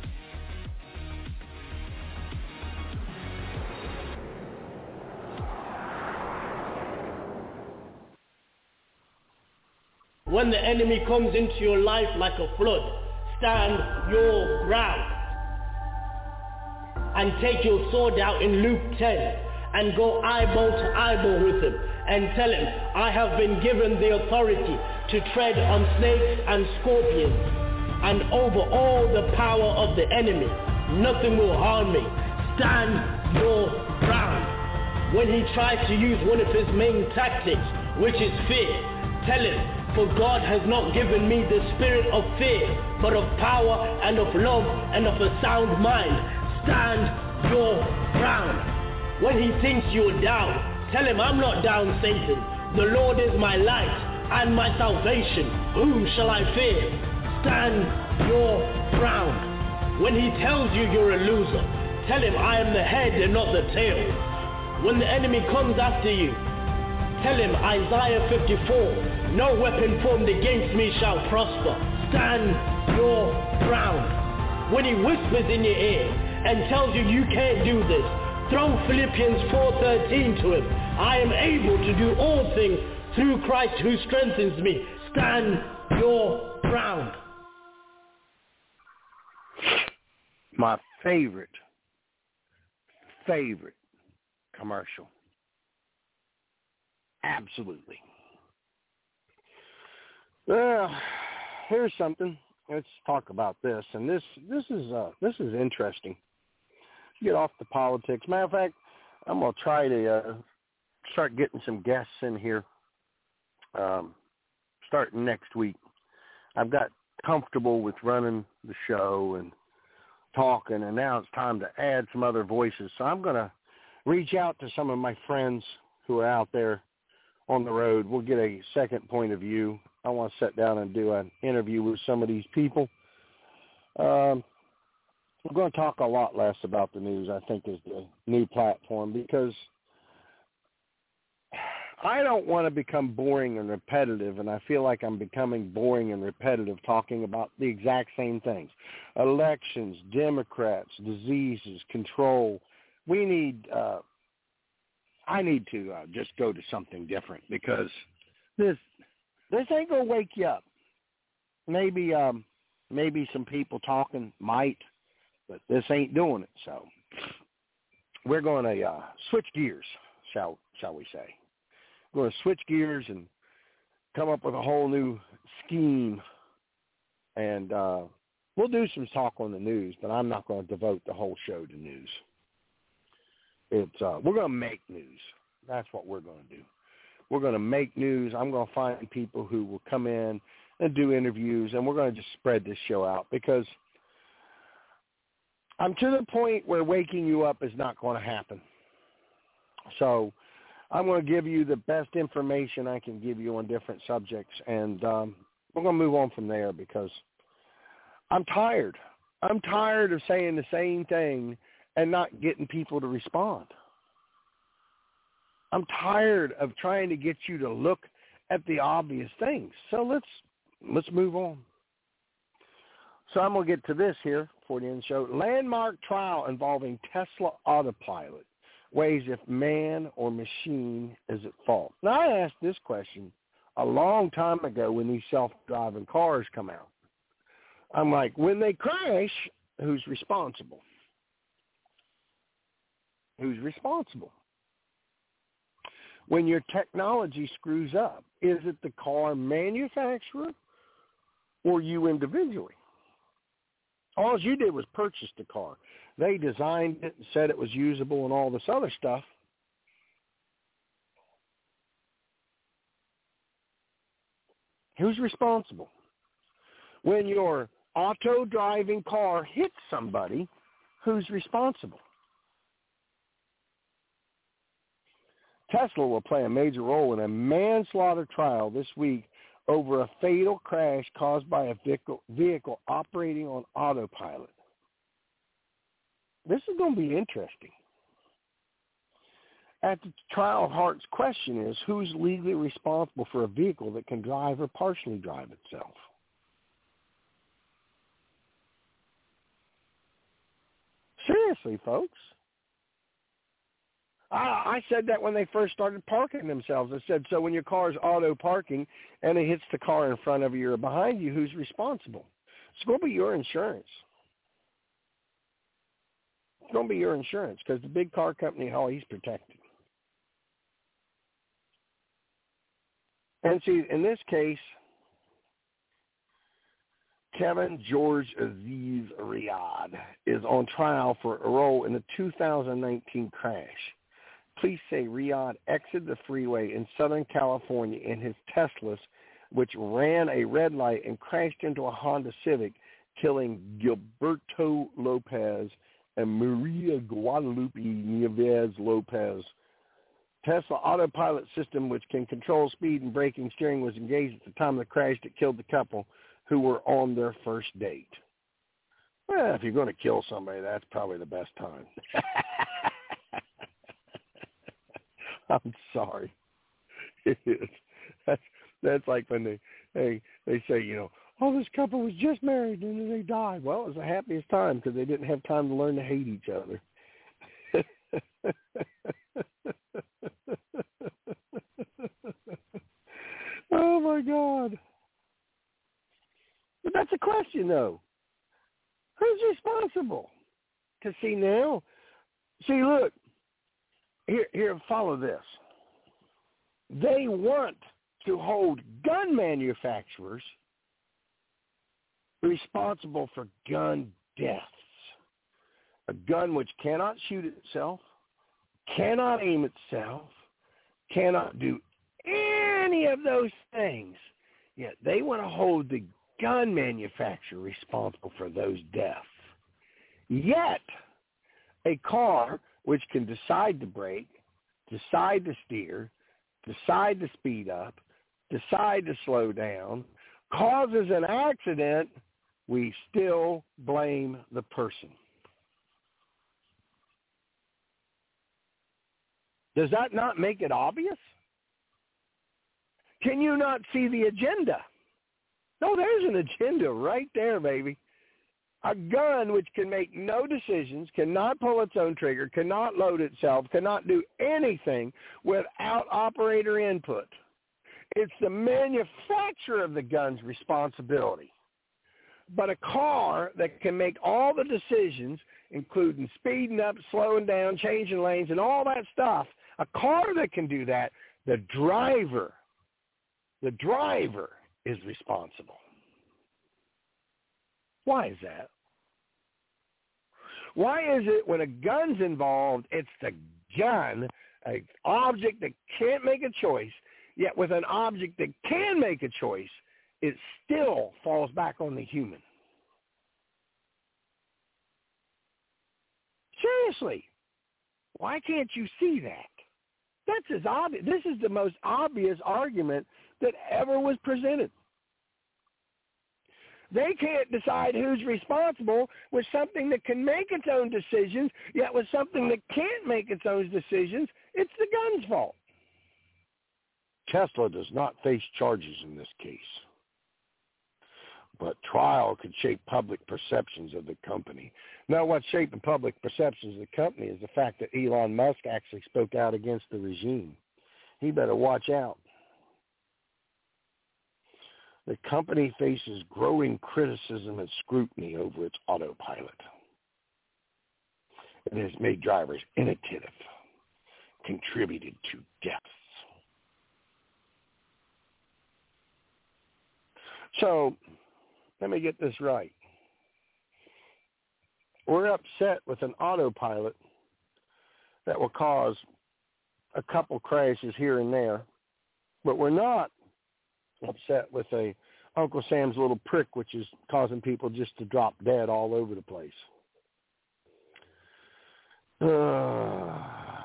When the enemy comes into your life like a flood, stand your ground. And take your sword out in Luke ten and go eyeball to eyeball with him and tell him, I have been given the authority to tread on snakes and scorpions and over all the power of the enemy. Nothing will harm me. Stand your ground. When he tries to use one of his main tactics, which is fear, tell him, for God has not given me the spirit of fear, but of power and of love and of a sound mind. Stand your ground. When he thinks you're down, tell him, I'm not down, Satan. The Lord is my light and my salvation. Whom shall I fear? Stand your ground. When he tells you you're a loser, tell him, I am the head and not the tail. When the enemy comes after you, tell him, Isaiah fifty-four, no weapon formed against me shall prosper. Stand your ground. When he whispers in your ear and tells you you can't do this, throw Philippians four thirteen to him. I am able to do all things through Christ who strengthens me. Stand your ground. My favorite, favorite commercial. Absolutely. Well, here's something. Let's talk about this. And this this is uh, this is interesting. Get off the politics. Matter of fact, I'm gonna try to uh, start getting some guests in here um, starting next week. I've got comfortable with running the show and talking, and now it's time to add some other voices. So I'm going to reach out to some of my friends who are out there on the road. We'll get a second point of view. I want to sit down and do an interview with some of these people. Um, we're going to talk a lot less about the news, I think, is the new platform, because I don't want to become boring and repetitive, and I feel like I'm becoming boring and repetitive talking about the exact same things. Elections, Democrats, diseases, control. We need, uh, I need to uh, just go to something different, because this this ain't going to wake you up. Maybe um, maybe some people talking might, but this ain't doing it. So we're going to uh, switch gears, shall shall we say. We're going to switch gears and come up with a whole new scheme, and uh, we'll do some talk on the news, but I'm not going to devote the whole show to news. It's uh, we're going to make news. That's what we're going to do. We're going to make news. I'm going to find people who will come in and do interviews, and we're going to just spread this show out, because I'm to the point where waking you up is not going to happen. So I'm going to give you the best information I can give you on different subjects, and um, we're going to move on from there, because I'm tired. I'm tired of saying the same thing and not getting people to respond. I'm tired of trying to get you to look at the obvious things. So let's let's move on. So I'm going to get to this here for the end show. Landmark trial involving Tesla Autopilot weighs if man or machine is at fault. Now, I asked this question a long time ago when these self-driving cars come out. I'm like, when they crash, who's responsible? Who's responsible? When your technology screws up, is it the car manufacturer or you individually? All you did was purchase the car. They designed it and said it was usable and all this other stuff. Who's responsible? When your auto-driving car hits somebody, who's responsible? Tesla will play a major role in a manslaughter trial this week over a fatal crash caused by a vehicle, vehicle operating on autopilot. This is going to be interesting. At the trial, Hart's question is, who's legally responsible for a vehicle that can drive or partially drive itself? Seriously, folks. I, I said that when they first started parking themselves. I said, so when your car's auto parking and it hits the car in front of you or behind you, who's responsible? It's going to be your insurance. It's going to be your insurance, because the big car company, oh, he's protected. And see, in this case, Kevin George Aziz Riyad is on trial for a role in the two thousand nineteen crash. Police say Riyad exited the freeway in Southern California in his Tesla, which ran a red light and crashed into a Honda Civic, killing Gilberto Lopez and Maria Guadalupe Nieves Lopez. Tesla autopilot system, which can control speed and braking steering, was engaged at the time of the crash that killed the couple who were on their first date. Well, if you're going to kill somebody, that's probably the best time. I'm sorry. It is. That's, that's like when they, they, they say, you know, oh, this couple was just married and then they died. Well, it was the happiest time because they didn't have time to learn to hate each other. Oh, my God. But that's a question, though. Who's responsible? Because, see, now, see, look, here, here, follow this. They want to hold gun manufacturers responsible for gun deaths. A gun which cannot shoot itself, cannot aim itself, cannot do any of those things, yet they want to hold the gun manufacturer responsible for those deaths. Yet, a car which can decide to brake, decide to steer, decide to speed up, decide to slow down, causes an accident, we still blame the person. Does that not make it obvious? Can you not see the agenda? No, there's an agenda right there, baby. A gun which can make no decisions, cannot pull its own trigger, cannot load itself, cannot do anything without operator input. It's the manufacturer of the gun's responsibility. But a car that can make all the decisions, including speeding up, slowing down, changing lanes, and all that stuff, a car that can do that, the driver, the driver is responsible. Why is that? Why is it when a gun's involved, it's the gun, an object that can't make a choice, yet with an object that can make a choice, it still falls back on the human? Seriously, why can't you see that? That's as obvious. This is the most obvious argument that ever was presented. They can't decide who's responsible with something that can make its own decisions, yet with something that can't make its own decisions, it's the gun's fault. Tesla does not face charges in this case, but trial could shape public perceptions of the company. Now, what's shaping public perceptions of the company is the fact that Elon Musk actually spoke out against the regime. He better watch out. The company faces growing criticism and scrutiny over its autopilot. It has made drivers inattentive, contributed to deaths. So, let me get this right. We're upset with an autopilot that will cause a couple crashes here and there, but we're not upset with a Uncle Sam's little prick, which is causing people just to drop dead all over the place. Uh,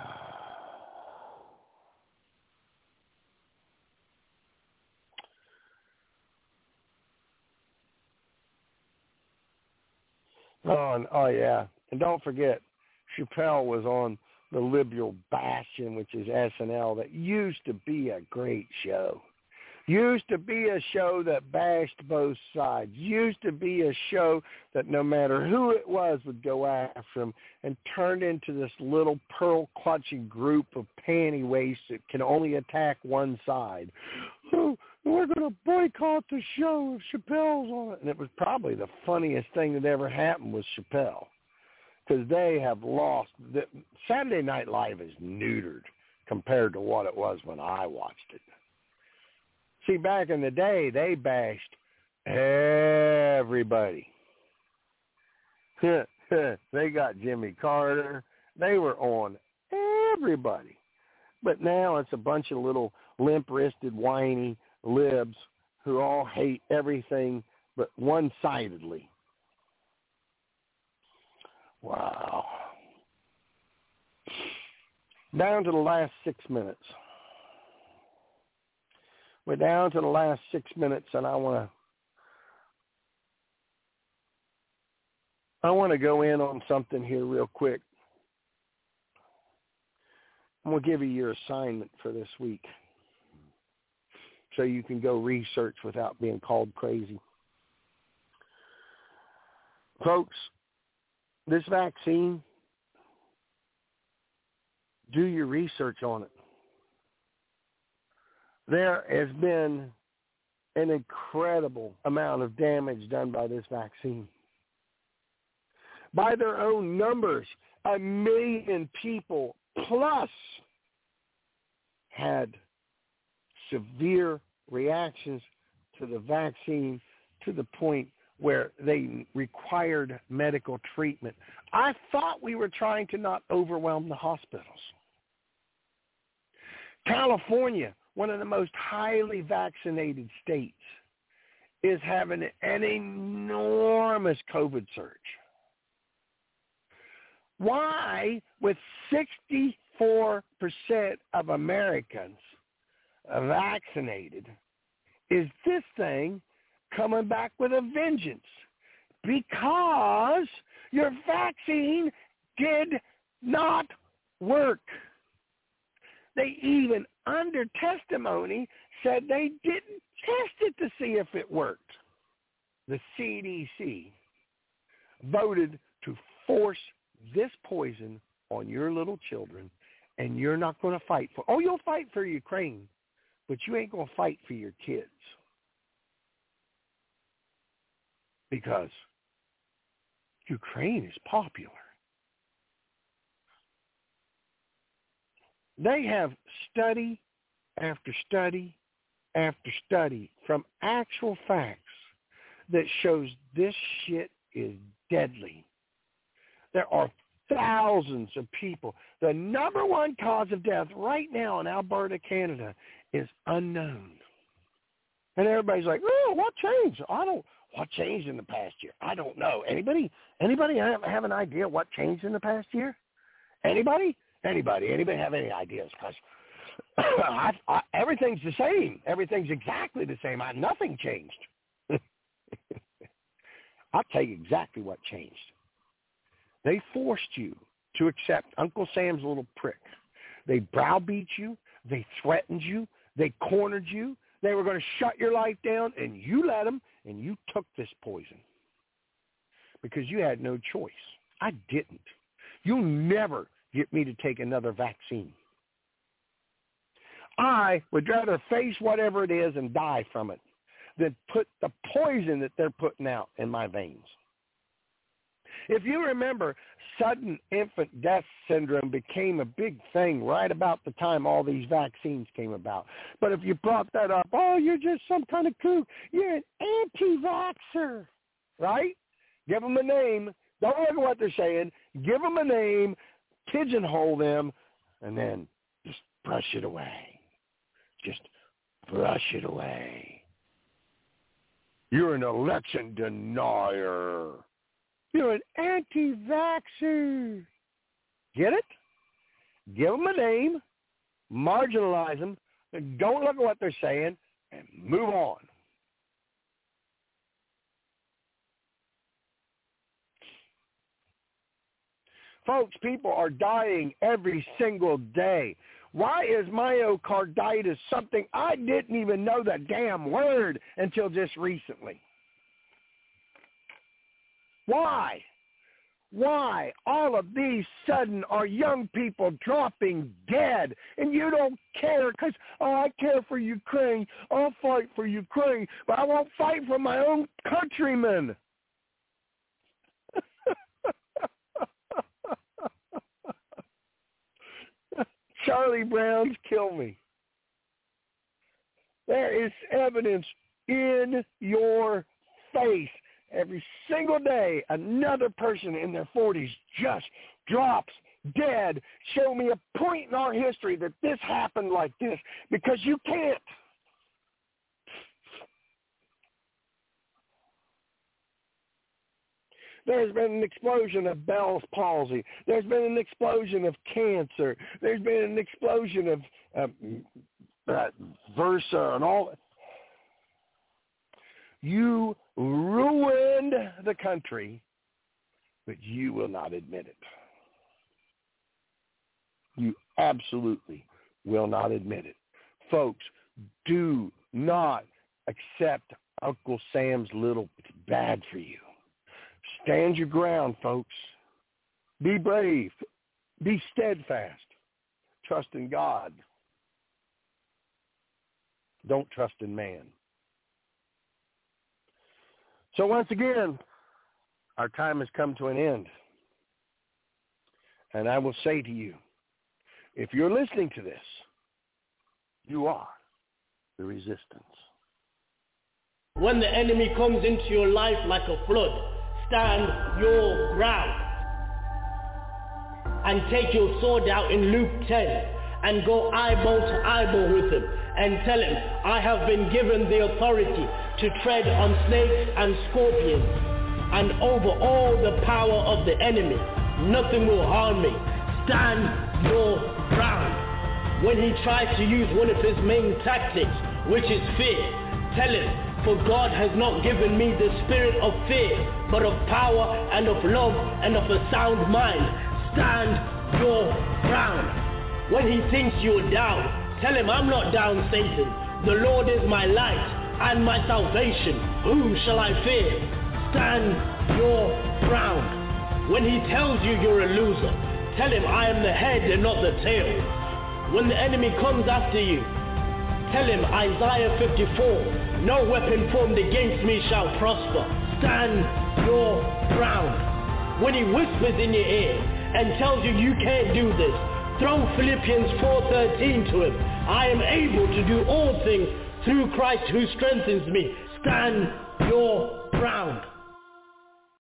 oh, and, oh, yeah. And don't forget, Chappelle was on the liberal bastion, which is S N L, that used to be a great show. Used to be a show that bashed both sides. Used to be a show that no matter who it was would go after him, and turned into this little pearl-clutching group of panty wastes that can only attack one side. Oh, we're going to boycott the show if Chappelle's on it. And it was probably the funniest thing that ever happened with Chappelle, because they have lost. The, Saturday Night Live is neutered compared to what it was when I watched it. See, back in the day, they bashed everybody. They got Jimmy Carter. They were on everybody. But now it's a bunch of little limp-wristed, whiny libs who all hate everything but one-sidedly. Wow. Down to the last six minutes. We're down to the last six minutes, and I want to I want to go in on something here real quick. I'm going to give you your assignment for this week so you can go research without being called crazy. Folks, this vaccine, do your research on it. There has been an incredible amount of damage done by this vaccine. By their own numbers, a million people plus had severe reactions to the vaccine to the point where they required medical treatment. I thought we were trying to not overwhelm the hospitals. California, one of the most highly vaccinated states, is having an enormous COVID surge. Why, with sixty-four percent of Americans vaccinated, is this thing coming back with a vengeance? Because your vaccine did not work. They even, under testimony, said they didn't test it to see if it worked. The C D C voted to force this poison on your little children, and you're not going to fight for, oh, you'll fight for Ukraine, but you ain't going to fight for your kids. Because Ukraine is popular. They have study after study after study from actual facts that shows this shit is deadly. There are thousands of people. The number one cause of death right now in Alberta, Canada is unknown. And everybody's like, oh, what changed? I don't, what changed in the past year? I don't know. Anybody, anybody have, have an idea what changed in the past year? Anybody? Anybody? Anybody have any ideas? Because I, I, everything's the same. Everything's exactly the same. I, nothing changed. I'll tell you exactly what changed. They forced you to accept Uncle Sam's little prick. They browbeat you. They threatened you. They cornered you. They were going to shut your life down, and you let them, and you took this poison because you had no choice. I didn't. You'll never get me to take another vaccine. I would rather face whatever it is and die from it than put the poison that they're putting out in my veins. If you remember, sudden infant death syndrome became a big thing right about the time all these vaccines came about. But if you brought that up, oh, you're just some kind of kook. You're an anti-vaxxer, right? Give them a name. Don't look at what they're saying. Give them a name, pigeonhole them, and then just brush it away. Just brush it away. You're an election denier. You're an anti-vaxxer. Get it? Give them a name, marginalize them, and don't look at what they're saying, and move on. Folks, people are dying every single day. Why is myocarditis something I didn't even know the damn word until just recently? Why? Why all of these sudden are young people dropping dead and you don't care because, oh, I care for Ukraine. I'll fight for Ukraine, but I won't fight for my own countrymen. Charlie Brown's kill me. There is evidence in your face. Every single day, another person in their forties just drops dead. Show me a point in our history that this happened like this, because you can't. There's been an explosion of Bell's palsy. There's been an explosion of cancer. There's been an explosion of uh, uh, Versa and all. You ruined the country, but you will not admit it. You absolutely will not admit it. Folks, do not accept Uncle Sam's little it's bad for you. Stand your ground, folks. Be brave. Be steadfast. Trust in God. Don't trust in man. So once again, our time has come to an end. And I will say to you, if you're listening to this, you are the resistance. When the enemy comes into your life like a flood, stand your ground and take your sword out in Luke ten and go eyeball to eyeball with him and tell him, I have been given the authority to tread on snakes and scorpions and over all the power of the enemy. Nothing will harm me. Stand your ground. When he tries to use one of his main tactics, which is fear, tell him, for God has not given me the spirit of fear, but of power and of love and of a sound mind. Stand your ground. When he thinks you're down, tell him, I'm not down, Satan. The Lord is my light and my salvation. Whom shall I fear? Stand your ground. When he tells you you're a loser, tell him, I am the head and not the tail. When the enemy comes after you, tell him, Isaiah fifty-four, no weapon formed against me shall prosper. Stand your ground. When he whispers in your ear and tells you you can't do this, throw Philippians four thirteen to him. I am able to do all things through Christ who strengthens me. Stand your ground.